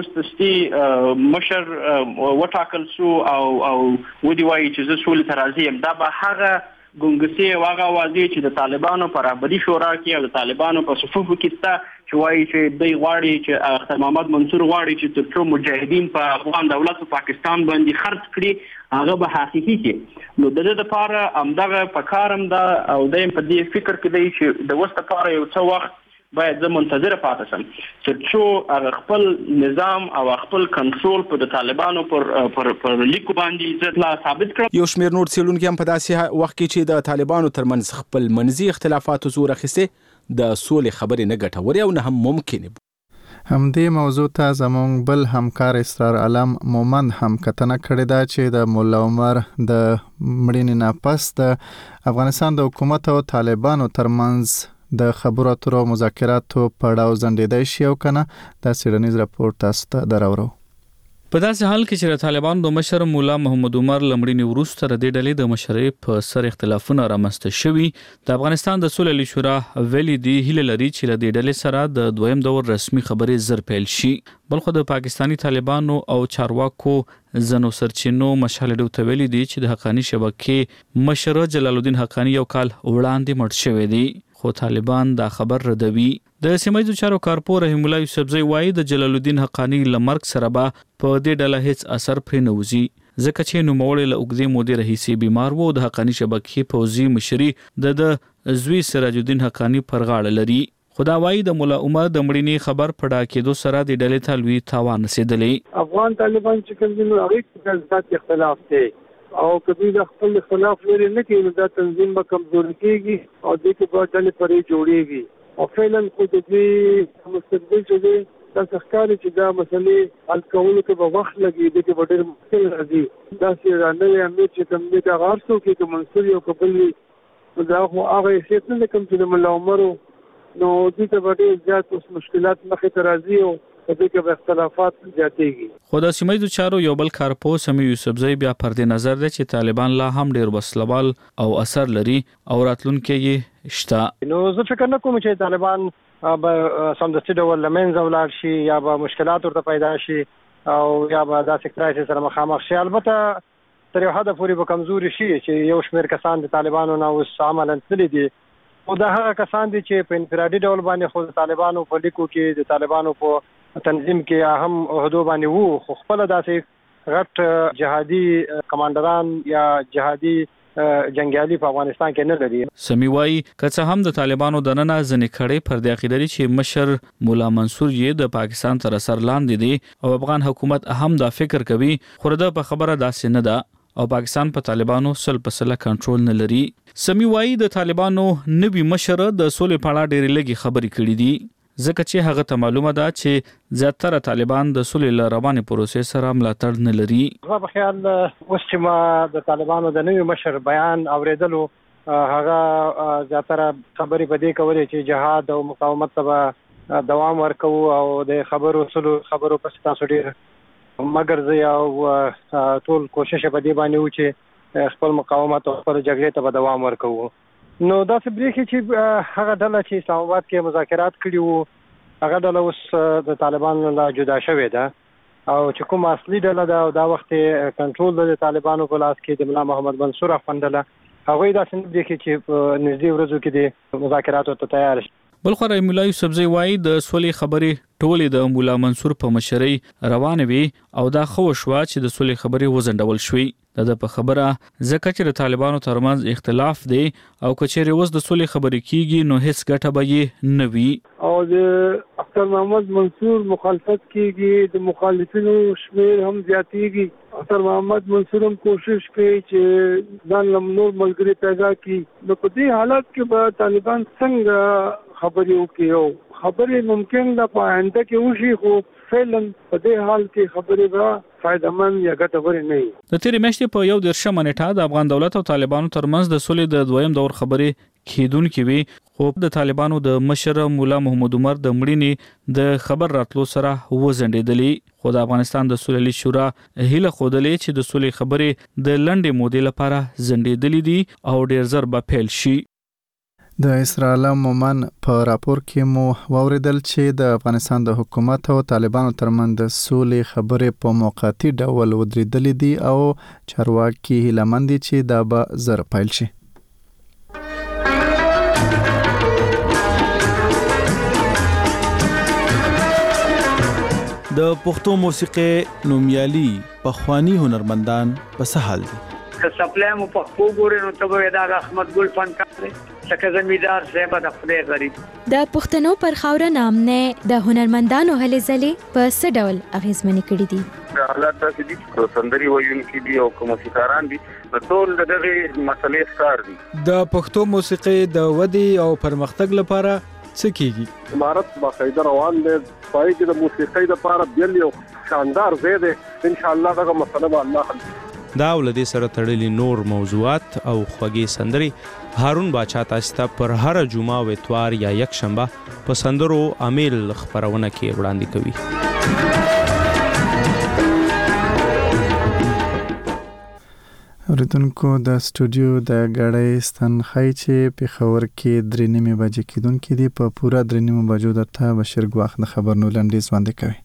وروستي مشر وټاکل شو او ودی وایي چې زه سولې ته راضي یم، دا به هغه ګونګسي او هغه اوازې چې د طالبانو په رهبري شورا کې او د طالبانو په صفوفو کې شته چې وایي چې دوی غواړي چې اختر محمد منصور غواړي چې تر څو مجاهدین په افغان دولت او پاکستان باندې خرڅ کړي هغه به حقیقي کې. نو د دې لپاره همدغه په کار هم ده او دی په دې فکر کې دی چې د اوس لپاره یو څه وخت باید زه منتظره پاتې شم چې څو هغه خپل نظام او خپل کنټرول په د طالبانو پر لیکو باندې زه لا ثابت کړم. یو شمېر نور څېړونکي هم په داسې وخت کې چې د طالبانو ترمنځ خپل منځي اختلافاتو زور اخیستې د سولې خبرې نه ګټورې او نه هم ممکنې. همدې موضوع ته زموږ بل همکار اسرار علم مومند هم کتنه کړې ده چې د مولا عمر د مړینې نه پس د افغانستان د حکومت او طالبانو ترمنځ د خبرو اترو مذاکراتو پړاو ځنډیدای شي او کنه دا سیډنیز راپور تاسو ته دراوړو. په داسې حال کې چې طالبان د مشر مولا محمد عمر لمړینی وروسته د ډلې د مشرۍ په سر اختلافونه رامنځته شوي. د افغانستان د سولې شورا ویلي دی هیله لري چې د ډلې سره د دویم دور رسمي خبرې زر پیل شي. بلخو د پاکستانی طالبانو او چارواکو زنو سرچینو مشال ډو ویلي دی چې د حقانی شبکې مشر جلال الدین حقانی یو کال وړاندې مړ شوی دی، خو طالبان دا خبر ردوي. د سیمایي چارو کارپور رحیم الله یوسفزئی وایي د جلال الدین حقانی لمرګ سره به په دې ډله هیڅ اثر پرې نه وځي، ځکه چې نوموړی له اوږدې مودې راهیسې بیمار و. د حقانی شبکې پوځي مشري د زوی سراج الدین حقانی پر غاړه لري. خدا وایي د مولا عمر د مړینې خبر پړا کېدو سره د ډلې ته لوی تاوان رسېدلی. افغان طالبان چې کوم دي نو هغه کې اختلاف دی او کدی د خپل خلاف لري نه کېږي، دا تنظیم به کمزوري کېږي او د کې په ډلې پرې جوړېږي او فعلا خو د دې مستقبل چې دی دا ښکاري چې دا مسلې حل کولو کې به وخت لګي، د کې به ډېر مشکل راځي. داسې رانوی امیر چې کوم دی هغه هر څوک چې منصور یو قبل وي دا خو هغه حیثیت نه کوم چې د ملا عمر نو دې ته به ډېر زیات اوس مشکلات مخې ته راځي او په دې کې به اختلافات زیاتېږي. خو د سیمایي چارو یو بل کارپو سمیع یوسفزئی بیا پر دې نظر دی چې طالبان لا هم ډېر وسلوال او اثر لري او راتلونکي یې شته. نو زه فکر نه کوم چې طالبان به سمدستي ډول له منځه ولاړ شي یا به مشکلات ورته پیدا شي او یا به داسې کرایسس سره مخامخ شي. البته تر یو حده پورې به کمزوري شي چې یو شمېر کسان د طالبانو نه اوس عملاً تللي دي او دا هغه کسان دي چې په انفرادي ډول باندې خو د طالبانو په لیکو کې د طالبانو په تنظیم کې اهم عہدو باندې وو، خو خپل داسې غټ جهادي کمانډران یا جهادي جنگیالي په افغانستان کې نه لري. سمیع وایي که څه هم د طالبانو دننه ځینې کړۍ پر دې عقیده لري چې مشر مولا منصور یې د پاکستان تر اثر لاندې دی او افغان حکومت هم دا فکر کوي، خو د په خبره داسې نه ده او پاکستان په طالبانو سل په سل کنټرول نه لري. سمیع وایي د طالبانو نوي مشر د سولې په اړه ډېرې لږې خبرې کړې دي، ځکه چې هغه ته معلومه ده چې زیاتره طالبان د سولې له روانې پروسې سره ملاتړ نه لري. زما په خیال اوس چې ما د طالبانو د نوي مشر بیان اوریدلو هغه زیاتره خبرې په دې کولې چې جهاد او مقاومت ته دوام ورکوو او د خبرو پسې تاسو ډېر مګر زه او ټول کوشش په دې باندې و چې خپل مقاومت او خپل جګړې ته به دوام ورکوو. نو دا څه بریخي چې هغه ډله چې اسلام آباد کې مذاکرات کړي وو هغه ډله اوس د طالبانو له جدا شوې ده او چې کوم اصلي ډله ده او دا وخت کنټرول د طالبانو په لاس کې د ملا محمد منصور افندله هغه دا څنګه بریخي چې په نږدې ورځو کې د مذاکراتو ته تیار شي. بلخو رحیم الله یوسفزئی وایي د سولې خبرې ټولې د مولا منصور په مشرۍ روانې وي او دا خو شوا چې د سولې خبرې وزندول شوې. د په خبره ځکه چې د طالبانو ترمنځ اختلاف دی او کچېرې اوس د سولې خبرې کیږي نو هیڅ ګټه به یې نه وي او د اختر محمد منصور مخالفت کیږي، د مخالفینو شمیر هم زیاتېږي. اختر محمد منصور هم کوشش کوي چې ځان له نور ملګري پیدا کړي. نو په دې حالت کې به طالبان څنګه خبرې وکړي او خبرې ممکن ده په آینده کې وشي، خو فعلا په دې حال کې خبرې به فائدمن یا ګټورې نه وي. د تیرې میاشتې په 1 نیټه د افغان دولت او طالبانو ترمنځ د سولې د دویم دور خبرې کېدونکې وي، خو د طالبانو د مشر مولا محمد عمر د مړینې د خبر راتلو سره وزندېدلی. خو د افغانستان د سولې شورا هیله خوده چې د سولې خبرې د لنډې مودې لپاره زندېدلې دي او ډېر زر به پیل شي. د اسرائیل مومن په راپور کې مو واوریدل چې د افغانستان د حکومت او طالبانو ترمنځ د سولې خبرې په موقتی ډول ودرېدلې دي او چارواکي هیله مند دي چې دا به زر پیل شي. د پښتو موسیقي نومیالي پخوانی هنرمندان په سهال دي. که سپلای مو په خو ګورې نو ته به دا احمد ګل فنکار دی لکه زمیندار صاحب د خدای غریب. د پښتنو پر خاوره نامنه د هنرمندانو هلې ځلې په څه ډول اغیزمنې کړې دي؟ حالات داسې دي چې سندري ویونکي دي او موسیقاران دي، ټول دغه مسلې ښکار دي. د پښتو موسیقي د ودی او پرمختګ لپاره څه کیږي؟ امارت باقاعده روان دی، پای کې د موسیقۍ لپاره بیل یو شاندار ځای دی. ان شاء الله دغه مسله به الله حل. دا ولدي سره تړلي نور موضوعات او خوږې سندرې هارون باچا تاسو ته پر هر جمعه او اتوار یا یک شنبه په سندرو امیل خبرونه کې وړاندې کوي. اوریدونکو د سټوډیو د غړې ستنخای چې په خبر کې 3:30 بجې کېدونکې دي په پورا 3:30 بجو درته بشیر ګواخ د خبرونو لنډیز وړاندې کوي.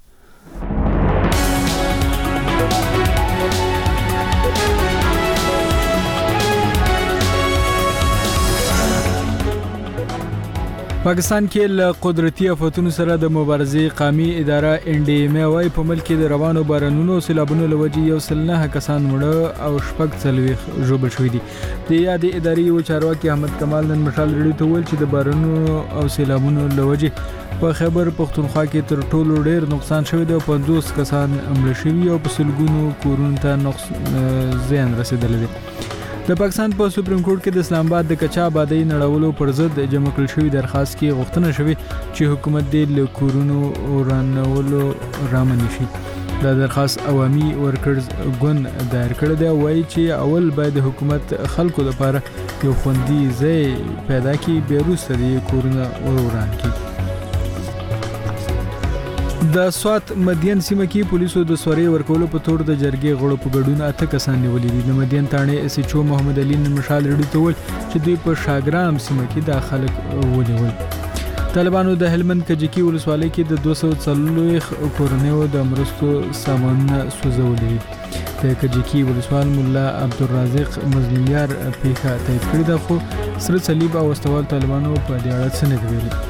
پاکستان کې له قدرتي آفتونو سره د مبارزې قومي اداره NDMA وايي په ملک کې د روانو بارانونو او سیلابونو لوجې 109 کسان مړه او 46 ژوبل شوي دي. د یادې ادارې یو چارواکي احمد کمال نن مشال ریډیو ته ویل چې د بارانونو او سیلابونو لوجې په خیبر پختونخوا کې تر ټولو ډېر نقصان شوی دی او 50 کسان مړه شوي او په سلګونو کورونو ته زیان رسیدلی دی. د پاکستان په سپریم کورټ کې د اسلام آباد د کچا آبادی نړولو پر ضد جمع کړل شوی درخواست کې غوښتنه شوی چې حکومت دې له کورونو رانولو رامنې شي. دا درخواست عوامي ورکرز ګوند دایر کړی دی، وایي چې اول باید حکومت خلکو لپاره یو خوندي ځای پیدا کړي، بیا وروسته دې کورونه وران کړي. د سوات مدین سیمه کې پولیسو د سوري ورکولو په تور د جرګې غړو په ګډون 8 کسان نیولي دي. د مدین تاڼې SHO محمد علي نن مشال ریډیو ته ویل چې دوی په شاګرام سیمه کې د خلک ونیول. طالبانو د هلمند کجکی ولسوالۍ کې د 240 کورنیو د مرستو سامانونه سوځولي دي. د کجکی ولسوال مولا عبدالرازق مظلومیار پیښه تایید کړې ده، خو سره صلیب او استوال طالبانو په دې اړه څه نه ویلي.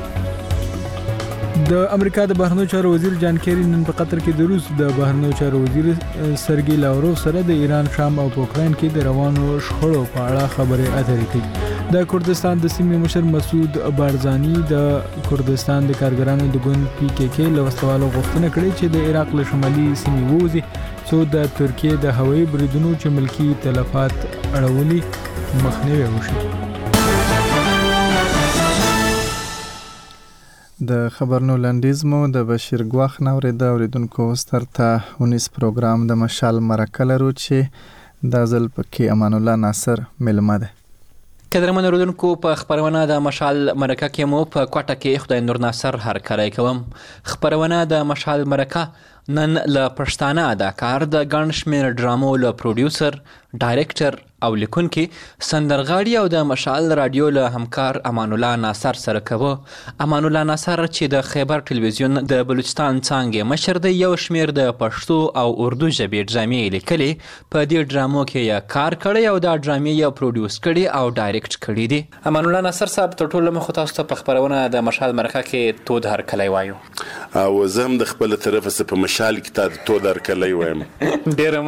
د امریکا د بهرنیو چارو وزیر جان کیری نن په قطر کې د روس د بهرنیو چارو وزیر سرګی لاوروف سره د ایران، شام او اوکراین کې د روانو شخړو په اړه خبرې اترې کوي. د کردستان د سیمې مشر مسعود بارزانی د کردستان د کارګرانو د ګوند PKK له وسوالو غوښتنه کړې چې د عراق له شمالي سیمې ووځي څو د ترکیې د هوایي بریدونو چې ملکی تلفات اړولي مخنیوي وشي. د خبرونو لنډیز مو د بشیر ګواخ نوریده. اوریدونکو سترته 19 پروګرام د مشال مرکه لرو چې د ځل پکې امان الله ناصر ملمه ده. قدرمن اوریدونکو په خبرونه د مشال مرکه کې مو په کوټه کې خدای نور ناصر هرکلی کوم. خبرونه د مشال مرکه نن له پښتانه اداکار د ګڼ شمېر ډرامو له پروډیوسر، ډایرکټر او لیکونکي، سندرغاړي او د مشال رادیو له همکار امان الله ناصر سره کوو. امان الله ناصر چې د خیبر ټلویزیون د بلوچستان څانګې مشر دی، یو شمېر د پښتو او اردو ژبې ډرامې لیکلې، په دې ډرامو کې یې کار کړی او دا ډرامې یې پروډیوس کړي او ډایرکټ کړي دي. امان الله ناصر صاحب تر ټولو مخ تاسو ته په خبرونه د مشال مرکه کې تود هرکلی وایو، او زه هم د خپل طرفه څخه په مشال کې تا تود هرکلی وایم. ډیره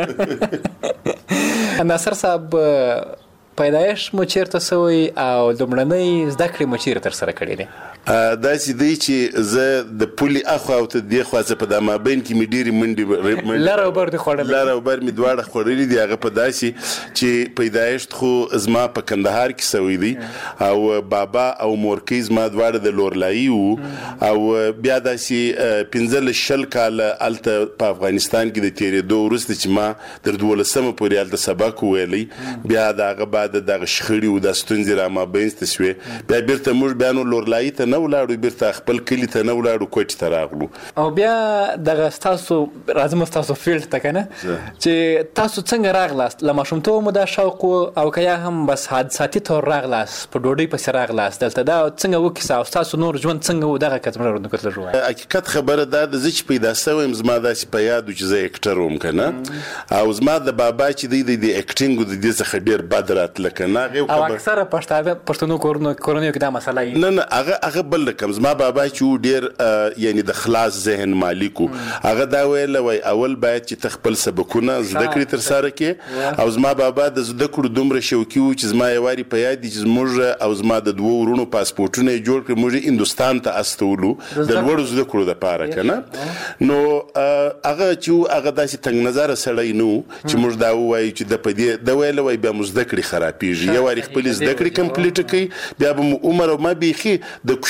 مننه. ناصر صاحب پیدایش مو چیرته سوی او لومړنۍ زده کړې مو چیرته ترسره کړې دي؟ داسې دی چې زه د پولې اخوا او ته دې خوا څه په دا مابین کې مې ډېرې منډې لر او بر دې خوړلې، لر او بر مې دواړه خوړلي دي. هغه په داسې چې پیدایشت خو زما په کندهار کې سوی دی او بابا او مورکۍ زما دواړه د لورلایي وو، او بیا داسې 15 کاله هلته په افغانستان کې د تېرېدو وروسته چې ما تر 12مه پورې هلته سبق وویلی، بیا د هغه بعد دغه شخړې او د ستونزې را مابینځته شوې، بیا بیرته موږ بیا نو لورلایي ته نه ولاړو، بیرته خپل کلي ته نه ولاړو، کوټې ته راغلو. او بیا دغه ستاسو راځم ستاسو فیلډ ته که نه، چې تاسو څنګه راغلاست؟ له ماشومتوب مو دا شوق او که یا هم بس حادثاتي طور راغلاست، په ډوډۍ پسې راغلاست دلته، دا څنګه وکیسه او ستاسو نور ژوند څنګه و؟ دغه کتمره ورنکت لږ ووایه. حقیقت خبره دا ده، زه چې پیدا سویم زما داسې په یاد و چې زه اکټر وم که نه، او زما د بابا چې دی د اکټینګ و د دې څخه ډېر بد راتله که نه. او اکثره پښتنو کورنیو کې دا مسله وي. نه هغه بل رقم. زما بابا چې و ډېر یعنی د خلاص ذهن مالک و، هغه دا ویله وای اول باید چې ته خپل سبقونه زده کړې ترسره کړې، او زما بابا د زده کړو دومره شوقي و چې زما یو وارې په یاد دي چې زموږ او زما د 2 ورونو پاسپورټونه یې جوړ کړي، موږ یې هندوستان ته استولو د لوړو زده کړو دپاره که نه. نو هغه چې و هغه داسې تنګ نظره سړی نه و چې موږ دا ووایو چې د په دې د ویله وای بیا مو زده کړې خرابېږي، یو وارې خپلې زده کړې کمپلیټه کوي، بیا به مو عمر او ما بیخي د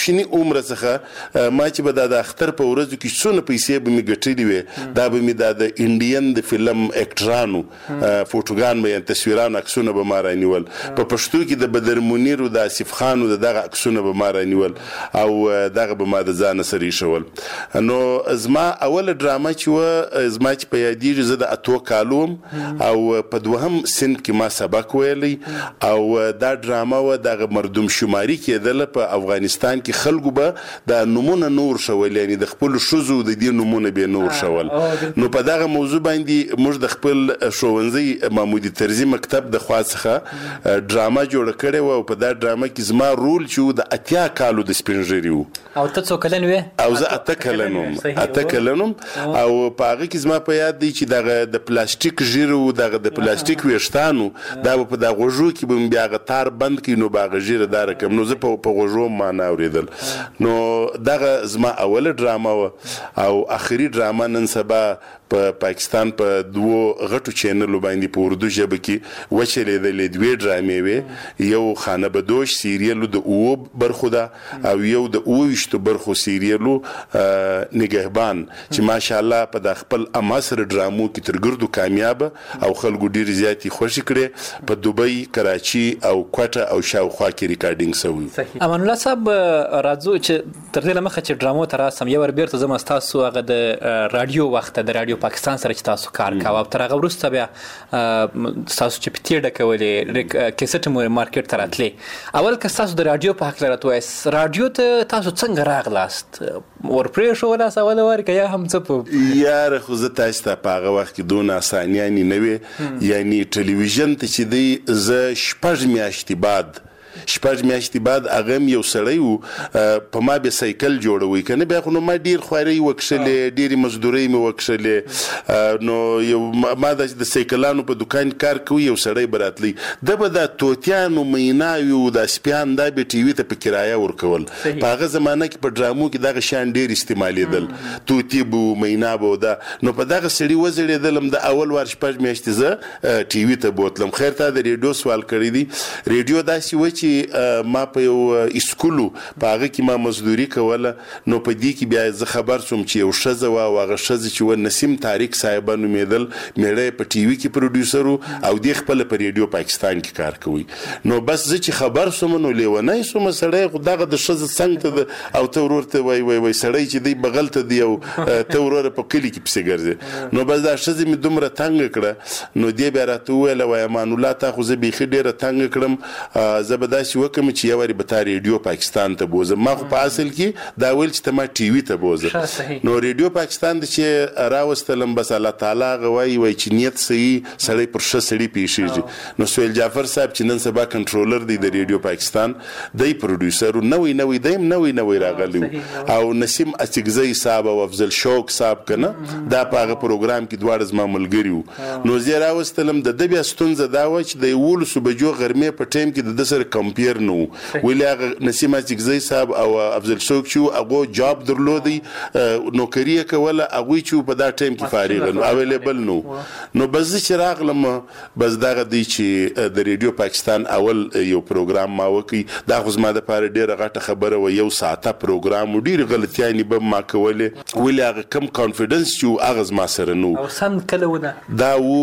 کوچني عمر څخه ما چې به د اختر په ورځو کې څونه پیسې به مې ګټلې وې دا به مې د انډین د فلم اکټرانو فوټوګان به تصویرانو عکسونه به ما رانیول په پښتو کې د بدر منیر او د آصف خان د دغه عکسونه به ما رانیول او دغه به ما د ځان سره ایښول. نو زما اوله ډرامه چې وه زما چې په یادېږي زه د اتو کالو او په دوهم صنف کې ما سبق ویلی او دا ډرامه وه دغه مردم شماري کېدله په افغانستان کې خلکو به د نومونه نور شول یعنې د خپلو ښځو د دې نومونه به نور شول. نو په دغه موضوع باندې موږ د خپل ښوونځي محمودي طرزي مکتب د خوا څخه ډرامه جوړه کړې وه او په دا ډرامه کې زما رول چې و د 80 کالو د سپین ږیري و او ته څو کلن وې؟ او زه 8 کلن وم او په هغه کې زما په یاد دی چې دغه د پلاستیک ژیرو دغه د پلاستیک ویښتانو دا به په دغه غوږو کې به مې بیا هغه تار بند کړي نو به هغه ژیره دا رقم نو زه په غوږو ما نه اورېدل. نو دغه زما اوله ډرامه وه او آخري ډرامه نن سبا په پاکستان په 2 غټو چینلو باندې په اردو ژبه کې وچلېدلې 2 ډرامې وې یو خانه بدوش سیریل د 9 برخو ده او یو د 28 برخو سیریلو نگهبان چې ماشاءالله په د خپل اماسر ډرامو کې تر ګردو کامیاب او خلکو ډیر زیاتې خوشی کړي په دوبۍ کراچي او کوټه او شاوخوا کې ریکارډینګ شوی. امان الله صاحب راځو چې تر دې لمخه چې ډرامو ته راسم یو ور بیرته زما تاسو هغه د رادیو وخت د رادیو پاکستان سره چې تاسو کار کاوه تر هغه وروسته بیا تاسو چې پټی ډکولې کیسټ مو مارکیټ ته راتلې اول که تاسو د رادیو په حق لرته وایس رادیو ته تاسو څنګه راغلاست ورپرې شو ولا سوال ورکه یا هم څه په یار خو زه تاسو ته په هغه وخت کې دونه اسانیانی نه وي یعنی ټلویزیون ته چې دی زه 6 میاشتې بعد هغه یو سړی و په ما به سایکل جوړوي کنه بیا خو نو ما ډیر خواري وکښلې ډیرې مزدورۍ مې وکښلې نو یو ما د سایکلانو په دکان کار کوي یو سړی براتلی د به د توتیانو میناوي او د سپیان د به ټي وي ته په کرایه ورکول په هغه زمانه کې په ډرامو کې دغه شان ډیر استعمالیدل توتی بو مینا بو دا نو په دغه سړی وزړېدلم د اول وار 6 میاشتې زه ټي وي ته بوتلم. خیر ته د ریډیو سوال کړی دی ریډیو داسې و چې ما په یو اسکولو په هغه کې ما مزدوري کوله نو په دې کې بیا زه خبر شوم چې یو ښځه وه او هغه ښځه چې و نسیم طارق صاحبه نومېدل میړه په ټي وي کې پروډیوسر و او دې خپله په ریډیو پاکستان کې کار کوي. نو بس زه چې خبر شوم نو لیونی شوم سړی خو دغه د ښځه څنګ ته او ته ورور ته وای سړی چې دی بغل ته دی او ته وروره په کلي کې پسې ګرځې نو بس دا ښځه مې دومره تنګه کړه نو دې بیا راته وویله وای امان الله تا خو زه بیخي ډېره تنګه کړم زه به داسې وکړم چې یو وارې به تا ریډیو پاکستان ته بوزم ما خو په اصل کې دا ویل چې ته ما ټي وي ته بوزم نو ریډیو پاکستان ته چې راوستلم بس الله تعالی هغه وایي چې نیت صحیح سړی پر ښه سړي پیښیږي. نو سهیل جعفر صاحب چې نن سبا کنټرولر دی د ریډیو پاکستان دی پروډیوسر نوی دیم نوی راغلی او نسیم اڅکزی صاحب او افضل شوق صاحب کنه دا په هغه پروګرام کې دواړه زما ملګري وو نو زه راوستلم د ده بیا ستونزه دا وه چې د 11 بجو غرمې په ټایم کې د ده سره کمپیر نه و ویلې هغه نسیم اڅکزی صاحب او افضل شوق چې هغو جاب درلودی نوکري یې کوله هغوی چې په دا ټایم کې فارغ نو اویلیبل نو بس زه چې راغلم بس دغه دی چې د ریډیو پاکستان اول یو پروګرام ما وکړي دا خو زما دپاره ډېره غټه خبره وه یو ساعته پروګرام و ډېرې غلطیانې به ما کولې ولې هغه کم کانفیډنس چې و هغه زما سره نه و او سن کله و دا و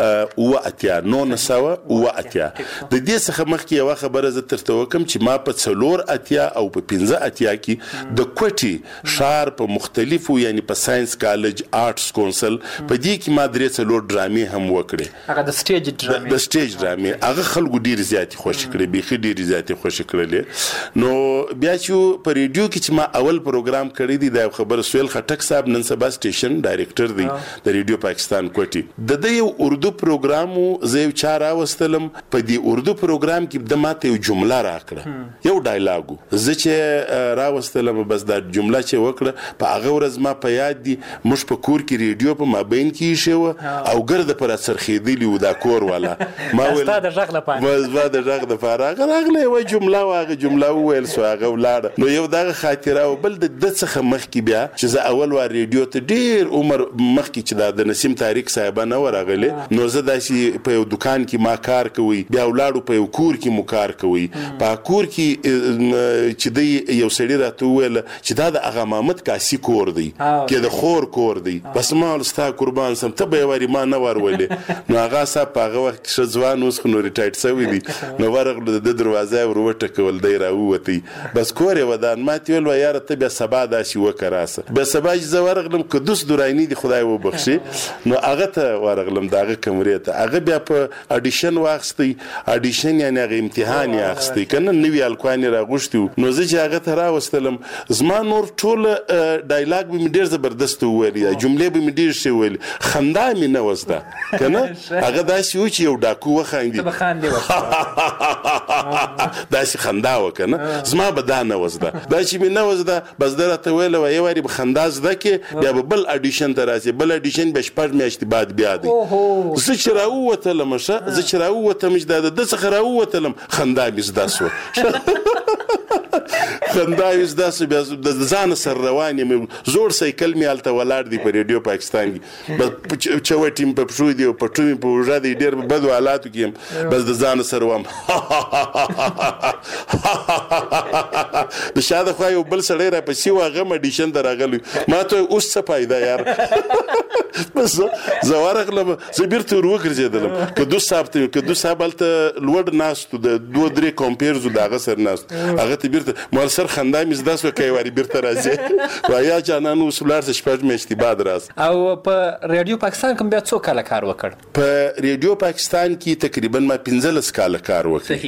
1980 د دې څخه مخکې یوه خبره زه درته وکړم چې ما په 4 او په 15 کې د کوټې ښار په مختلفو یعنی په ساينس کالج آرټس کونسل په دې کې ما 3-4 ډرامې هم وکړې هغه د سټیج ډرامې هغه خلکو ډېرې زیاتې خوښې کړې بیخي ډېرې زیاتې خوښې کړلې. نو بیا چې په ریډیو کې چې ما اول پروګرام کړی دی دا خبره سهیل خټک صاحب نن سبا سټیشن ډایرکټر دی د ریډیو پاکستان کوټې د یو اردو پروګرام زه یو چا راوستلم په دې اردو پروګرام کې د ماته یو جمله راکړه یو ډایلاګو زه چې راوستلم بس دا جمله چې وکړه په هغه ورځ ما په یاد دي موږ په کور کې ریډیو په مابین کې ایښې او ګرده پر څرخېدلي و دا کور والا ما ویل ستا د غږ لپاره زما د غږ دپاره هغه راغلی یوه جمله و هغه جمله وویل سو هغه ولاړه نو یو دغه خاطره و بل د څخه مخکې بیا چې زه اول وار ریډیو ته ډېر عمر مخکې چې دا د نسیم طارق صاحبه نه ورغلی نو زه داسې په یو دکان کې ما کار کوي بیا ولاړو په یو کور کې مو کار کوي په کور کې چې دی یو سړی راته وویل چې دا د اغا محمد کاسي کور دی کې د خور کور دی بس ما ستا قربان سم ته به وری ما نه ورولې نو هغه صاحب په هغه وخت کې ځوان اوس خو نو ریټایرډ شوی دی نو ورغلو د دروازه ور وټکول دی راووتی بس کور یې ودان ما ته ویل یاره ته بیا سبا داسې وکړاسه بیا سبا چې زه ورغلم قدوس دوراني دی خدای وبخشي نو هغه ته ورغلم د هغه کمرې ته هغه بیا په اډیشن واخستی اډیشن یعنی هغه امتحان یې اخستی کنه نوی الکوانی راغوښتي نو زه چې هغه ته راوستلم زما نور ټول ډایلاګ به مې ډېر زبردست وویل یا جملې به مې ډېر ښې ویل خندا مې نه وزده کنه هغه داسې و چې یو ډاکو وخاندي داسې خندا وکنه زما به دا نه وزده دا چې مې نه وزده بس ده راته ویله وه یو وارې به خندا زده کې بیا به بل اډیشن ته راسې بل اډیشن به 6 میاشتې بعد بیا دی زه چې راووتلم ښه زه چې راووتم چې دا د ده څخه راووتلم خندا مې زده سوه خندا مې زده سوه بیا د ځانه سره روان یم زوړ سایکل مې هلته ولاړ دی په ریډیو پاکستان کې بس چوټې مې په پښو دي او پټو مې په اوږه دی ډېر په بدو حالاتو کې یم بس د ځانه سره وم د شا د خوا یو بل سړی راپسې و هغه هم اډیشن ته راغلی ما ته اوس څه فایده یار بس زه ورغلم زه بیرته ور وګرځېدلم قدوس صاحب هلته لوړ ناست و د 2-3 کمپیرز و د هغه سره ناست هغه ته بیرته مال سر خندا مې زده سوه که یې وارې بیرته راځې وایا جانانو اوس ولاړ شه 6 میاشتې بعد راځه او په ریډیو پاکستان کوم بیا څو کاله کار وکړ په ریډیو پاکستان کې تقریبا ما 15 کاله کار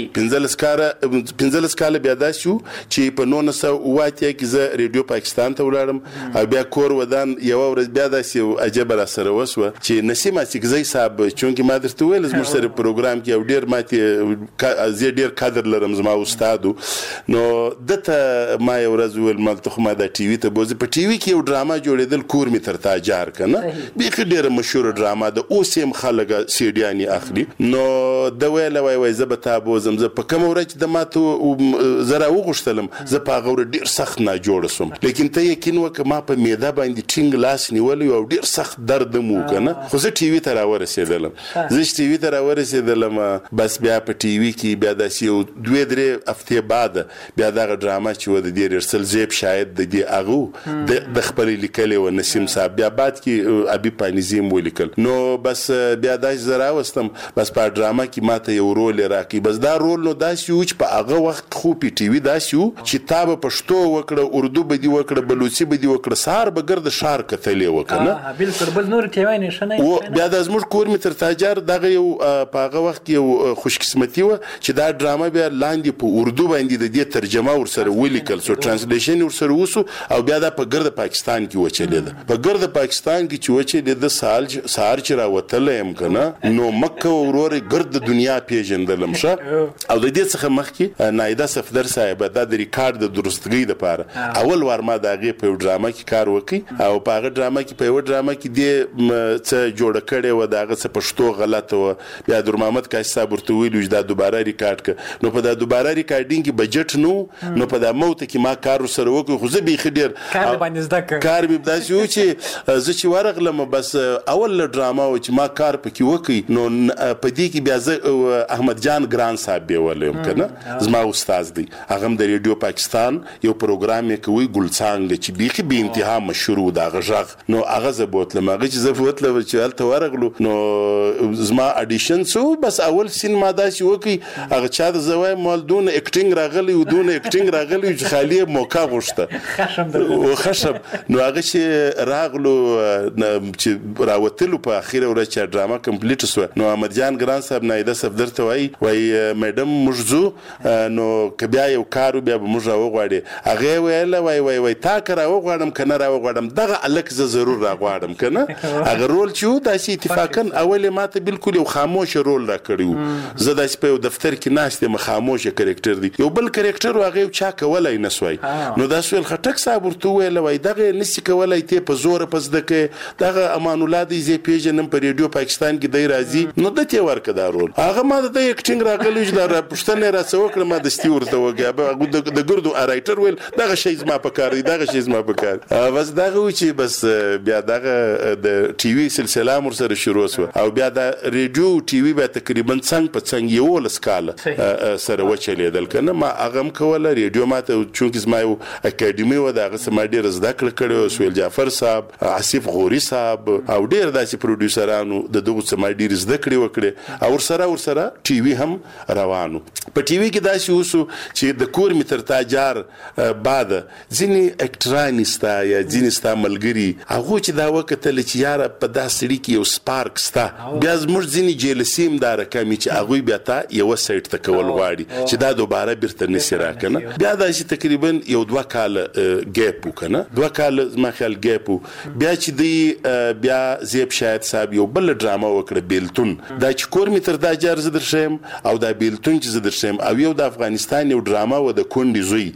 وکړ 15 کاله بیا داسې و چې په 1980 کې زه ریډیو پاکستان ته ولاړم او بیا کور ودان یوه ورځ بیا داسې عجبه راسره وسوه چې نسیم اڅکزی صاحب چونکې ما درته ویل زموږ سره پروګرام کې او ډېر ماتې زه ډېر قدر لرم زما استاد نو ده ته ما یو ورځ وویل مالته خو ما دا ټي وي ته بوځي په ټي وي کې یو ډراما جوړېدل کور مې تر تا جار که نه بیخي ډېره مشهوره ډراما ده اوس یې هم خلک سیډیانې اخلي نو ده ویله وای زه به تا بوځم زه په کومه ورځ چې د ما ته زه راوغوښتلم زه په هغه ورځ ډېر سخت ناجوړه سوم لیکن ته یقین وکړه ما په معده باندې ټینګ لاس نیولی او ډېر سخت درد هم و که نه خو زه ټي وي ته راورسېدلم زه چې ټي وي ته راورسېدلم بس بیا په ټي وي کې بیا داسې یو 2-3 هفتې بعد بیا دغه ډراما چې و د دې ریرسل زیب شاید د دې هغه د خپلې لیکلې و نسیم صاحب بیا بعد کې ابي پانیزي هم ولیکل نو بس بیا داسې زه راوستم بس په ډراما کې ما ته یو رول یې راکړي بس دا رول نو داسې و چې په هغه وخت خو په ټي وي داسې و چې تا به پښتو وکړه اردو به دې وکړه بلوچي به دې وکړه سهار به ګرد ښار کتلې و که نه بلکل بل نور ټیوای نه ښه بیا دا زموږ کور مې تر تاجر دغه یو په هغه وخت کې یو خوشقسمتي وه چې دا ډراما بیا لاندې په اردو باندې د دې ترجمه ورسره ولیکل سو ټرانسلیشن ورسره وسو او بیا دا په ګرد پاکستان کې وچلېده په ګرد پاکستان کې چې وچلېده سهار چې راوتلی یم که نه نو مکه ورورې ګرد دنیا پیژندلم ښه او د دې څخه مخکې نایده صفدر صاحبه دا د ریکارډ د درستګۍ دپاره اول وار ما د هغې په یو ډراما کې کار وکړي او په هغه ډراما کې په یوه ډراما کې دې څه جوړه کړې وه د هغه څه پښتو غلطه وه بیا در محمد کاشي صاحب ورته ویلي چې دا دوباره ریکارډ کړه نو په دا دوباره ریکارډینګ کې بجټ نو نو په دا موته کې ما کار ورسره وکړ خو زه بیخي ډېر کار باندې زده کړ کار مې داسې و چې زه چې ورغلم بس اول ډراما و چې ما کار پکې وکړي نو په دې کې بیا زه احمد جان ګران صاحب بیولی یم که نه زما استاد دی هغه هم د ریډیو پاکستان یو پروګرام یې کوي ګلڅانګه چې بیخي بې انتها مشهور و د هغه غږ نو هغه زه بوتلم هغه چې زه بوتلم چې هلته ورغلو نو زما اډیشن سو بس اول سین ما داسې وکړي هغه چا ته زه وایم مال دونه اکټینګ راغلی و دونه اکټینګ راغلی چې خالي موقع غوښته خشم نو هغه چې راغلو چې راوتلو په اخیره ورځ چې ډراما کمپلیټ سوه نو احمد جان ګران صاحب نایده صفدر ته وایي میډم موږ ځو نو که بیا یو کار بیا به موږ راوغواړې هغې یې ویله وایي تا که راوغواړم که نه راوغواړم دغه هلک زه ضرور راغواړم که نه هغه رول چې و داسې اتفاقا اول یې ما ته بلکل یو خاموشه رول را کړی و زه داسې په یو دفتر کې ناست یم خاموشه کرکټر دی یو بل کرکټر و هغه یو چا کولی نه سوی نو دا سویل خټک صاحب ورته وویله وایي دغه یې نسي کولی تی په زوره په زده کوې دغه امان الله دی زه یې پېژنم په ریډیو پاکستان کې دی راځي نو ده ته یې ورکړه دا رول هغه ما د ده اکټینګ راغلی چې دا پوښتنه یې راڅه وکړه ما دستي ورته وکړه د ګردو رایټر ویل دغه شی زما په کار دی دغه شی زما په کار بس دغه و چې بس بیا دغه د ټي وي سلسله مر سره شروع شو او بیا د ریډیو ټي وي به تقریبا څنګ په څنګ یو لسکاله سره وچلیدل کنه ما اغم کوله ریډیو ماته چونکه زما یو اکیډمي و دغه سم ډیر زده کړ کړو سویل جعفر صاحب آصف غوري صاحب او ډیر داسې پروډوسرانو د دغه سم ډیر زده کړی وکړي او ورسره ټي وي هم روانو په ټي وي کې داسې وسو چې د کور متر تاجار بعد ځینی اکټرانستا یا ځینستا ملګری هغه چې دا وکتل چې یار په داسې کې یو سپارک ستا بیا زموږ ځینی جیلسیم دا رقمي چې هغه بیا تا یو سایت ته کول غواړي چې دا دوباره بیرته نشي راکنه بیا دا چې تقریبا یو 2 کال ګیپ وکنه 2 کال ما خیال ګیپ بیا چې دی بیا زیب شاید صاحب یو بل ډراما وکړه بیلتون دا چې کور متر دا جار زدر شم او دا بیلتون چې زدر شم او یو د افغانستان یو ډراما و د کونډي زوی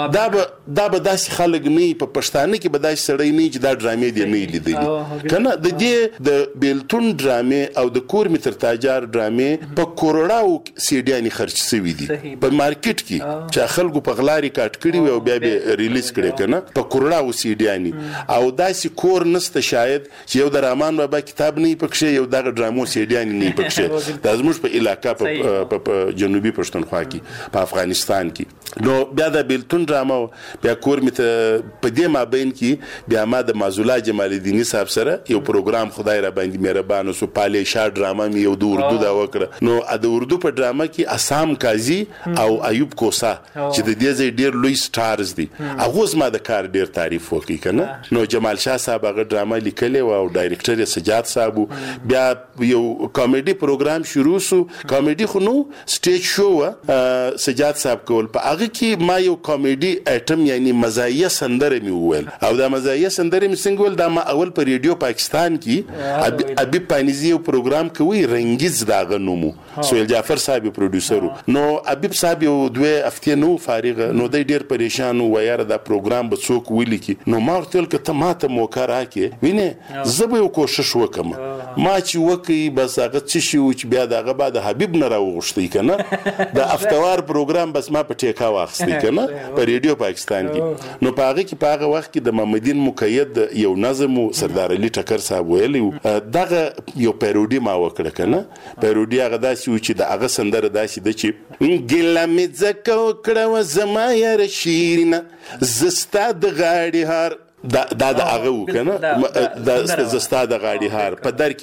دا به داسې خلک نه په پښتانه کې به داسې سړی نه چې دا ډرامې دی نه لیدلې کنه د دې د بیلتون ډرامې او د کور متر تاجار ډرامې په کروڑاو سیډیانی خرچ شوی دي په مارکیټ کې چې خلکو په غلاري کاټ کړی او بیا به ریلیز کړي کنه په کروڑاو سیډیانی او داسې کور نسته شاید چې یو د رحمان بابا کتاب نه پکښه یو دغه ډرامو سیډیانی نه پکښه د زموږ په علاقې په جنوبي پښتونخوا کې په افغانستان کې نو بیا د بیلتون ډراما بیا کور می ته په دې مابین کې بیا ما د مازولا جمال الدین صاحب سره یو پروګرام خدای را باندې مهربان اوسو پالې شاه ډراما می یو د اردو دا وکړه نو د اردو په ډراما کې اسام قاضي او ایوب کوسا چې د دې ځای ډیر لوی سټارز دي هغه زما د کار ډیر تعریف وکړي کنه نو جمال شاه صاحب هغه ډراما لیکلې او ډایریکټر یې سجاد صاحب بیا یو کامیډي پروګرام شروع سو کامیډي خو نو سټیج شو سجاد صاحب کول په هغه کې ما یو کامیډي ایټم یعنی مزایه سندره می وویل او دا مزایه سندره می څنګه ول دا ما اول په ریډیو پاکستان کې ابي پانیزي یو پروګرام کوي رنگیز دا غنومو سویل جعفر صاحب پروډوسر نو ابي صاحب یو 2 هفته نو فارغ نو د ډیر پریشان و یار دا پروګرام به څوک ویل کی نو ما ورته ک ته ماته موقع راکې وینه زه به کوشش وکم ما چې وکي بس هغه څه شي چې بیا دغه بعد حبيب نه راوغشتي کنه د افتوار پروګرام بس ما په ټیکا واخستي کنه په ریډیو پاکستان کې نو په هغه کې په هغه وخت کې د محمدین مقید یو نظم سردار علي ټکر صاحب ویلی دغه یو پیروډي ما وکړه کنه پیروډي هغه داسې چې د هغه سندره داسې د چې ګیله مې ځکه وکړه زما یار شیرینه زستا د غاړې هار دا هغه وکنه دا زستا د غاړي هار په در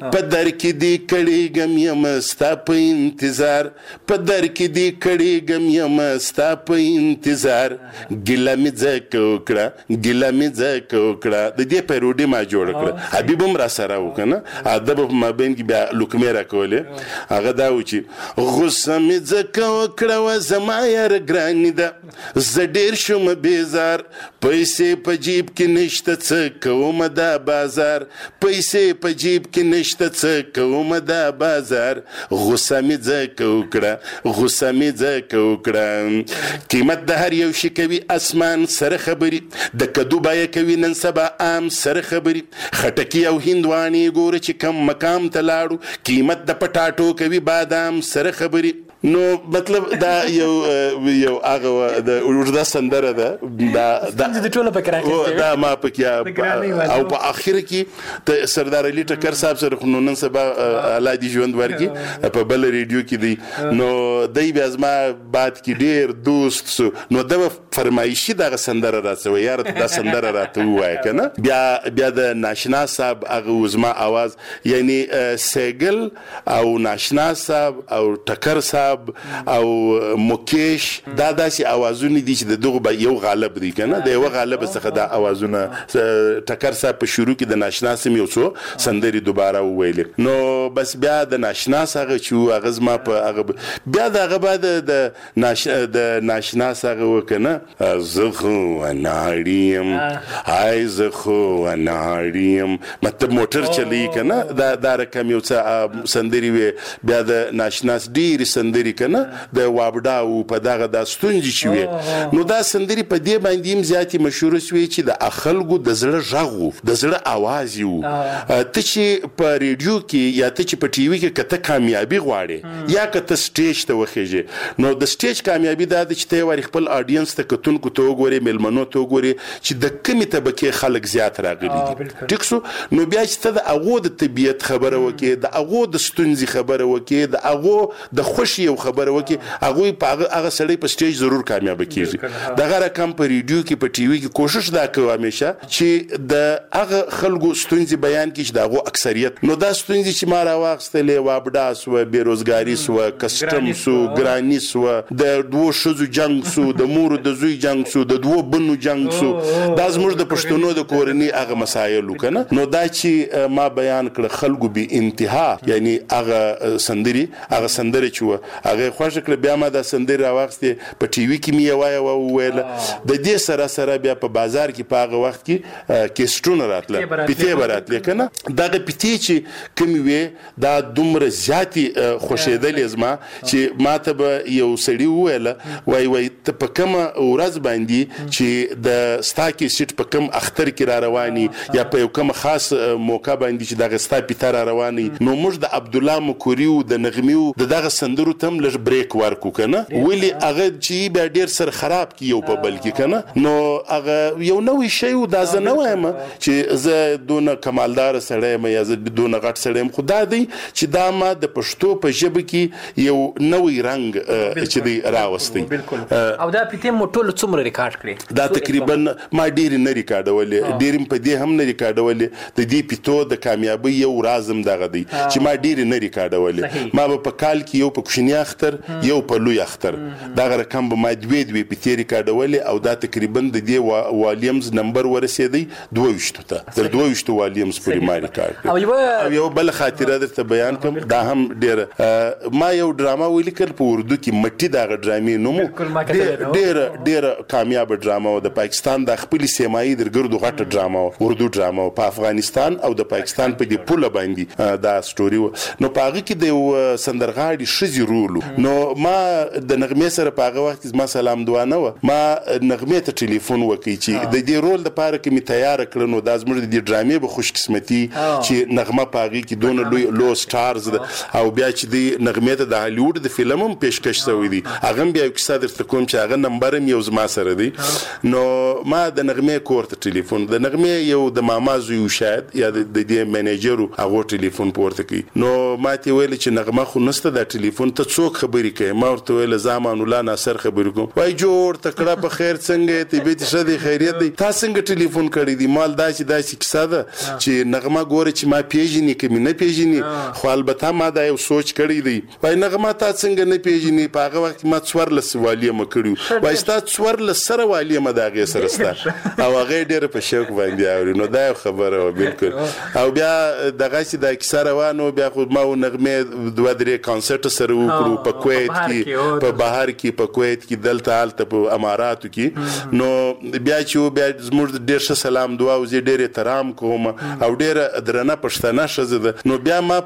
کې دی کړي غم یم ستا په انتظار په در کې دی کړي غم یم ستا په انتظار ګیله مې ځکه وکړه د دې پیروډي ما جوړ کړ حبيب هم را سره وکنه ادب په مابین کې بیا لوکمه را کوله هغه دا و چې غصه مې ځکه وکړه زما یار ګرانی ده ز ډیر شوم بیزار پیسې په جیب کې نشته څه کوم دا بازار پیسې په جیب کې نشته څه کوم دا بازار غصه مې ځکه وکړه قیمت د هر یو شي کوي اسمان سره خبري د کدو بای کوي نن سبا عام سره خبري خټکی او هندواني ګوره چې کم مقام ته لاړو قیمت د پټاټو کوي بادام سره خبري نو مطلب دا یو هغه د وردا سندره ده دا د ټوله فکر راکې دا ما پکې او په اخر کې ته سردار علي ټکر صاحب سره نو نن سبا الله دې ژوند ورکړي په بل ریډیو کې دی نو دای بیا زما بعد کې ډیر دوست نو د فرمایشي دغه سندره راځي یار دا سندره راته وای کنه بیا د ناشنا صاحب هغه زما आवाज یعنی سیګل او ناشنا صاحب او ټکر صاحب او مکیش دا داسې اوازونه دي چې دغه یو غالب دي کنه د یو غالب څخه دا اوازونه ټکر صاحب په شروع کې د ناشنا سم یو څو سندري دوباره ویل نو بس بیا د ناشنا څخه چې هغه زما په هغه بیا دغه بعد د ناشنا څخه وکنه زخو اناړیم هاي زخو اناړیم مطلب موټر چلی کنه دا رقم یو څه سندري وی بیا د ناشنا ډیر سندري سندري کنه د وابډا او په دغه د ستونزې چې وي نو دا سندري په دې باندې هم زیاتې مشهور شوې چې د خلکو د زړه غږ د زړه आवाज یو ته چې په ریډیو کې یا ته چې په ټي وي کې کته کامیابی غواړي یا کته سټیج ته وخیږي نو د سټیج کامیابی دا د چې ته ور خپل اډینس ته کتونکو ته وګوري ملمنو ته وګوري چې د کمی طبقه خلک زیات راغلي دي ټیک سو نو بیا چې ته د هغه د طبيعت خبره وکي د هغه د ستونزې خبره وکي د هغه د خوشي او خبره وکي هغه په هغه سړی په سټیج ضرور کامیاب کیږي دغه رقم په ریډیو کې په ټي وي کې کوشش دا کوي همیشه چې د هغه خلکو ستونزې بیان کړي چې دغه اکثریت نو دا ستونزې چې ما راوغستلې وابډا سو بیروزګاری سو کسټم سو ګرانی سو د دوه شذو جنگ سو د مور د زوی جنگ سو د دوه بنو جنگ سو دا زموږ د پښتونو د کورنۍ هغه مسایل وکنه نو دا چې ما بیان کړ خلکو به انتها یعنی هغه سندري چې هغه خوښ کړ بیا ما دا سندري راوغسته په ټي وي کې می ویل د دې سره بیا په بازار کې په هغه وخت کې کیسټونه راتله پیته براتله کنه دا د پیته چې کوم وی دا دومره زیاتی خوشیدلې زما چې ماته به یو سړی ویل وای ته په کوم ورځ باندې چې د ستاکي سیټ په کوم اختر کې را رواني یا په یو کوم خاص موقع باندې چې دغه ستا پیته را رواني نو موږ د عبد الله مکوریو د نغمیو دغه سندرو تم لږ بریک ورکو کنه ولی هغه چې بیا ډیر سر خراب کی یو په بل کې کنه نو هغه یو نوې شی و دا زه نه وایم چې زه دونه کمالدار سړی یم یا زه دونه غټ سړی یم خو دا دی چې دا ما د پښتو په ژبه کې یو نوې رنګ چې دی راوستي او دا پیته مو ټول څومره ریکارډ کړی دا تقریبا ما ډیر نه ریکارډولې ډیر په دې هم نه ریکارډولې د دې پیتو د کامیابی یو رازم دغه دی چې ما ډیر نه ریکارډولې ما په کال کې یو په کوشنی اختر یو په لوی اختر دغه رقم به ما دوی پیتې ریکارډولې او دا تقریبا د دې والیمز نمبر ورسېدی 22 ته تر 22 والیمز پورې ما ریکارډ او یو بل خاطره درته بیان کوم دا هم ډیر ما یو ډراما ولیکل په اردو کې مټي دغه ډرامې نومو ډیر کامیاب ډراما د پاکستان د خپل سیمایي درګردو غټ ډراما اردو ډراما په افغانستان او د پاکستان په دې پوله باندې دا سټوري نو په هغه کې د سندرغاړي شزي رولو نو ما د نغمه سره په هغه وخت ما سلام دعا نه و ما نغمه ته ټلیفون وکړي چې د دې رول لپاره کې می تیار کړنو دا زموږ د ډرامې به خوش قسمتي چې نغمه په هغه کې دونه لو سټارز او بیا چې د نغمه ته د هالیوډ د فلم هم پیشکش شوی دی هغه بیا یو کیسه درته کوم چې هغه نمبر یو زما سره دی نو ما د نغمه کور ته ټلیفون د نغمه یو د ماما زوی شاید یا د دې منیجر هغه ټلیفون پورته کوي نو ما ته ویل چې نغمه خو نسته د ټلیفون ته څوک خبرې کوي ما ورته ویل زمان الله ناصر خبرې کوم وای جوړ تکړه په خیر څنګه ته به شه دی خیریت دی تاسو څنګه ټلیفون کړی دی مال داسې کیسه ده چې نغمه ګوره چې ما پیژنې کې نه پیژنې خو البته ما دا یو سوچ کړی دی وای نغمه تاسو څنګه نه پیژنې په هغه وخت ما څورلس والیه مکړو وای تاسو څورلس سره والیه ما داغه سره ستا او هغه ډېر په شوق باندې اوري نو دا خبره بالکل او بیا دغه چې د کیسه روانو بیا خو ما نغمه دوه درې کانسرت سره وکړو په کویت کې په بهر کې په کویت کې دلته حالت په اماراتو کې نو بیا چې بیا زموږ ډېر ښه سلام دعا او زه ډېر احترام کوم او ډېر درنه پښتنه ښځه ده نو بیا ما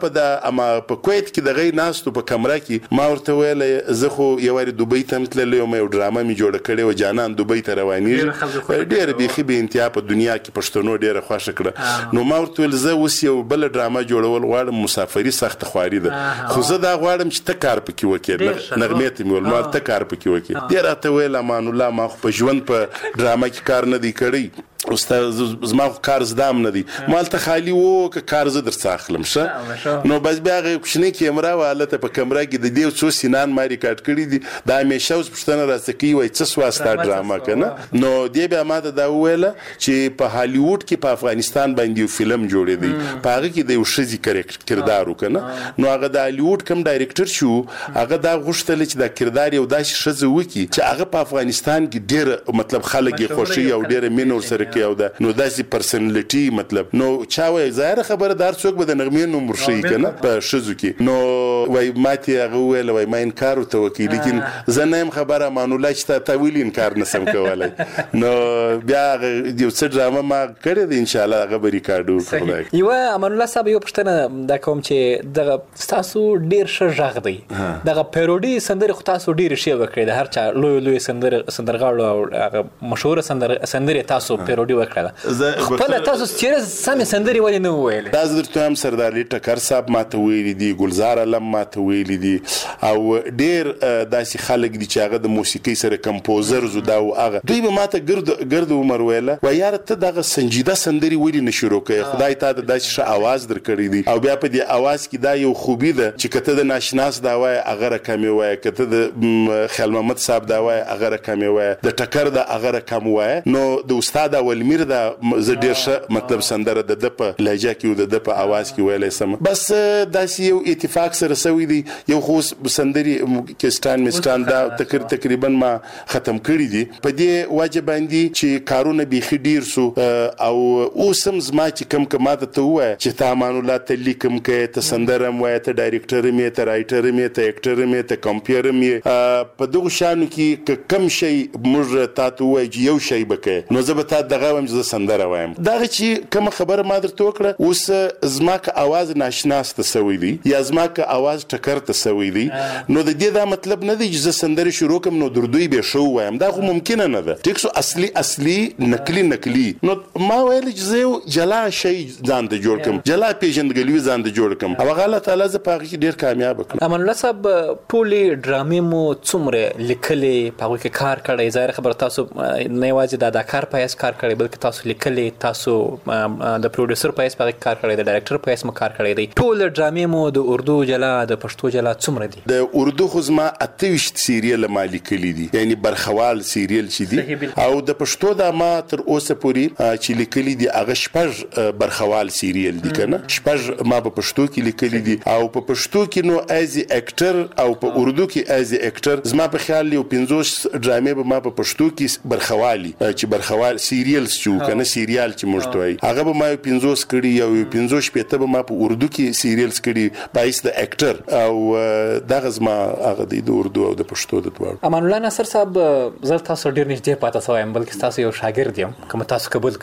په کویت کې دغه ناستو په کمره کې ما ورته ویل زه خو یو واری دوبۍ ته تللی یم یو ډرامه می جوړه کړې و جانان دوبۍ ته روانېږي ډېر بیخي بې انتها په دنیا کې پښتنو ډېره خوښه کړه نو ما ورته ویل زه اوس یو بله ډرامه جوړول غواړم مسافري سخته خواري ده خو زه دا غواړم چې ته کار پکې وکړې نغمې ته مې ویل ما ته کار پکې وکړې دی راته ویل امان الله ما خو په ژوند په ډرامه کې کار نه دی کړی استاد زما کار زدام نه دی مالته خالی وو که کار زه درڅ اخلم شه نو بس بیا غو کوشنی کیمرا والته په کمره کې د دې څو سینان ما ریکارډ کړی دي دا همیشه اوس پښتنه راځي کی وای څه واسطه ډراما کنه نو دی بیا ما ته دا ویل چې په هالیوډ کې په افغانستان باندې یو فلم جوړې دی په هغه کې د یو شذي کردار وکنه نو هغه د هالیوډ کم ډایریکټر شو هغه دا غوښتل چې دا کردار یو داسې شذي وکي چې هغه په افغانستان کې ډېر مطلب خلک یې خوشي او ډېر مینور سره کوي او دا نو داسې پرسنالټي مطلب نو چا وای ظاهر خبره دار څوک به د نغمې نو مرشي کنه په شزو کې نو وای ماتي هغه ویل وای ما انکار وته وکي لیکن زه نه هم خبره مانولا چې تا ویل انکار نسم کولای نو بیا یو څه ډرامه ما کړې ده ان شاء الله هغه به ریکارډ وکړو یو امان الله صاحب یو پښتنه دا کوم چې دغه تاسو ډیر ښه ژغ دی دغه پیروډي سندره خو تاسو ډیر شی وکړي د هر چا لوی سندرغاړو او هغه مشهور سندره تاسو پیروډي وکړه خپل تاسو چیرې سمې سندري ولې نه وویل دا زه هم سردار علي ټکر صاحب ماته ویلي دي ګلزار علم ماته ویلي دي او ډیر داسې خلک دي چې هغه د موسیقي سره کمپوزرز دا او هغه دوی به ماته ګرد عمر ویله و یار ته دغه سنجیده سندري ولې نه شروع کوي خدای ته د داسې ښه आवाज درکړی دی او بیا په دې आवाज کې دا یو خوبي ده چې کته د ناشناس دا وای هغه رقم وای کته د خیال محمد صاحب دا وای هغه رقم وای د ټکر دا هغه رقم وای نو د استاد اولمیر دا ز ډیر ښه مطلب سندره د په لهجه کې د په आवाज کې ویلې سم بس داسې یو اتفاق سره سوي دي یو خو سندري کستان مستان دا تقریبا ما ختم کړی دي په دې واجب باندې چې کارونه بيخي ډیر سو او اوسم زما چې کم کماده ته وای چې تا مانولا ته لیکم کې ته سندرم وای ته ډایریکټر مې ته رائټر مې ته اکټر مې ته کمپیر مې په دغه شانو کې کم شي موږ تاسو وای چې یو شی بکې نو زه به تاسو دغه وم چې سندره وایم دا چې کوم خبره ما درته وکړه اوس زما که आवाज ناشناس ته سوي دي یا زما که आवाज ټکر ته سوي دي نو د دې دا مطلب نه دی چې زه سندره شروع کوم نو دردوی به شو وایم دا خو ممکن نه ده ټیک سو اصلي نقلی نو ما ویل چې زه جلا شي ځان ته جوړ کوم جلا پیژندګلوي ځان ته جوړ کوم او الله تعالی زه په هغه ډیر کامیاب کړم امان الله صاحب ټولې ډرامې مو څومره لیکلې په هغه کې کار کړی ظاهر خبر تاسو نه یوازې د اداکار په اس کار کړی بلکې تاسو لیکلې تاسو د پروډوسر په اس په کار کړی د ډایریکټر په اس مو کار کړی دی ټول ډرامې مو د اردو جلا د پښتو جلا څومره دي د اردو خو زما 28 سیریل مالی کلی دي یعنی برخوال سیریل چې دي او د پښتو دا ما تر اوسه پوری چې لیکلي دي هغه شپږ برخوال سیریل دي کنه شپږ ما په پښتو کې لیکلي دي او په پښتو کې نو ایز اکټر او په اردو کې ایز اکټر زما په خیال یو 50 ډرامې به ما په پښتو کې برخوالي چې برخوال سیریلز چې کنه سیریال چې موږ توي هغه به ما 50 کړي یو 50 پته به ما په اردو کې سیریلز کړي پایس د اکټر او دغه زما هغه د اردو او د پښتو د دوړ امان الله ناصر صاحب زه تاسو ډیر نږدې پاتې سوایم بلکې تاسو یو شاګرد یم کوم تاسو قبول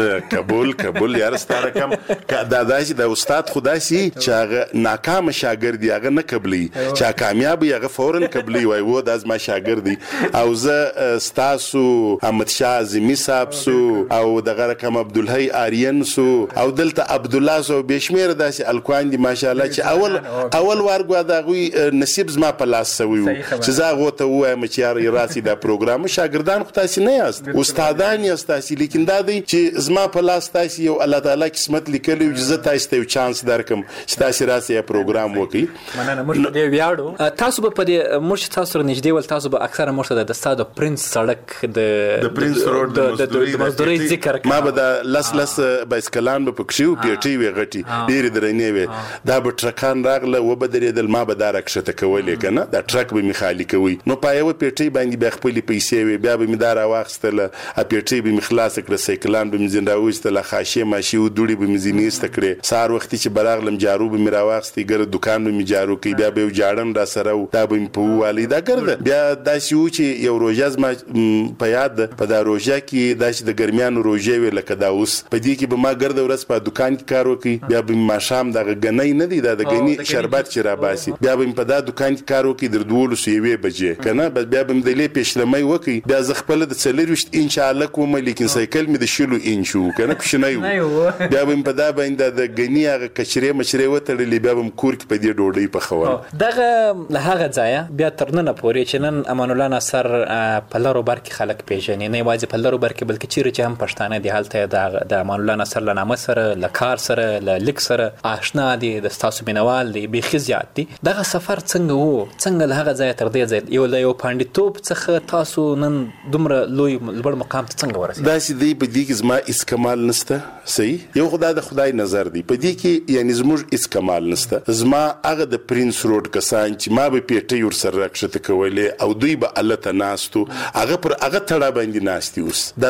کړئ قبول یار ستاره کم دا داسې د استاد خدای سي چې هغه ناکام شاګرد دی هغه نه قبلي چې کامیاب هغه فورن قبلي وای وو د ما شاګرد دی او زه ستاسو احمد شاه اعظمي صاحب سو او دغه رقم عبدالحی آریان سو او دلته عبد الله سو بشمیر داسې الکوان دي ماشاءالله چې اول وارګو دا غوي نصیب زما په لاس سوي چې زه غوته وایم چې یار راسي دا پروګرام شاګردان خو تاسو نه یاست استادان یاست تاسو لیکن دا دی چې زما په لاس تاسو یو الله تعالی قسمت لیکلی او عزت تاسو ته چانس درکم چې تاسو راسي پروګرام وکړي مننه موږ دې ویاړو تاسو په دې موږ تاسو سره نږدې ول تاسو به اکثره موږ د استاد پرنس سړک د پرنس روډ د مزدوري ذکر ما به د لس بایسکلان په پکښیو پیټي وی غټي ډیر درنې وی دا به ټرکان راغله و بدرېدل ما به دا رکشته کولې کنه دا ټرک به مخالي کوي نو پایو پیټي باندې به خپل پیسې وی بیا به مدار واخستل ا پیټي به مخلاص کړ سایکلان به مزین راوستل خاشه ماشي و دوړي به مزینیست کړې سار وخت چې براغلم جارو به میرا واخستي ګر دکان به می جارو کوي بیا به جاړن را سره دا به په والی دا ګرځه بیا دا شو چې یو روزاز ما په یاد په دا روزا کې دا چې د ګرمیانو روزه وی لکه دا اوس په دې کې به ما ګرځه ورس په دکان کې کار وکي بیا به ما شام د غنۍ نه دی دا د غنۍ شربت چې را باسي بیا به په دا دکان کې کار وکي در 12 بجې کنه بیا به مدلې پېشلمې وکي بیا ز خپل د 40 ان شاء الله کوم لیکن سایکل می د شلو انچو کنه پښنایو بیا به په دا باندې د غنۍ هغه کچري مچري وتړلې بیا به کور کې په دې ډوډۍ په خول دغه له هغه ځای بیا ترنه پورې چې نن امان الله ناصر په لارو بر کې خلک پیژنې نه واځي په لارو بر کې بلکې چیرې چې هم پښتانه دی حالت د امان الله ناصر له نامه سره له کار سره له لیک سره آشنا دي د تاسو مینوال دي بيخي زیات دي دغه سفر څنګه وو څنګه له هغه ځای تر دې ځای یو پاندیتوب څخه تاسو نن دومره لوی لوړ مقام ته څنګه ورسېدل دا چې دی په دې کې زما هیڅ کمال نشته صحیح یو خدای د خدای نظر دی په دې کې یعنی زموږ هیڅ کمال نشته زما هغه د پرنس روډ کسان چې ما به پیټي ور سره راکشته کولې او دوی به الله ته ناستو هغه پر هغه تړه باندې ناستي اوس دا د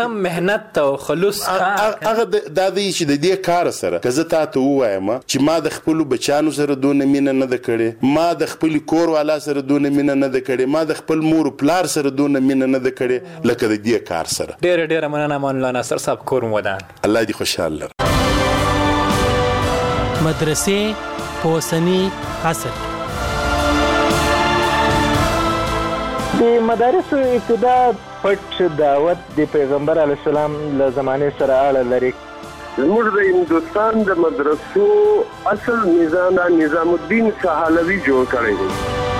کم مهنت او خلوص هغه د دې چې د دې کار سره که زه تاسو وایم چې ما د خپل بچانو سره دونه مینه نه ده کړې، ما د خپل کور والا سره دونه مینه نه ده کړې، ما د خپل مور پلار سره دونه مینه نه ده کړې لکه د دې کار سره. ډېر مننه امان الله ناصر صاحب، کور مو ودان. الله دې خوشاله. مدرسې په اوسني عصر د مدارسو ابتدا پټ دعوت د پیغمبر علیه السلام له زمانې سره اړه لري. زموږ د هندوستان د مدرسو اصل نظام الدین سهالوي جوړ کړی دی.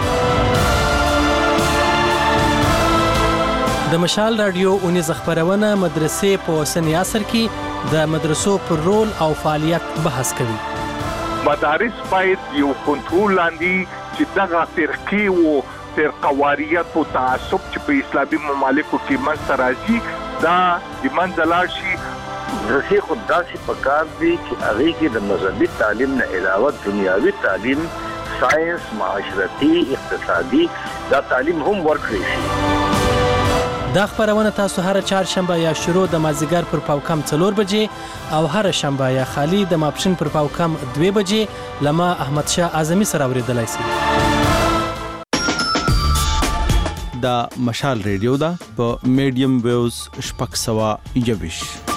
د مشال رادیو اونیز خبرونه مدرسې په اوسني عصر کې د مدرسو پر رول او فعالیت بحث کوي. مدارس باید یو کنټرول لاندې چې دغه فرقې و فرقواریت او تعصب چې په اسلامي ممالکو کې منځته راځي دا د منځه لاړ شي. مدرسې خو داسې پکار دي چې هغې کې د مذهبي تعلیم نه علاوه دنیاوي تعلیم، ساینس، معاشرتي، اقتصادي دا تعلیم هم ورکړی شي. دا خبرونه تاسو هر چهارشنبه یا شروع د مازدیګر پر پاوکم 4 بجې او هر شنبه یا خالی د ماپښین پر پاوکم 2 بجې لما احمد شاه اعظمي سره اوریدلای شئ. دا مشال ریډیو دا په میډیم ویوز 621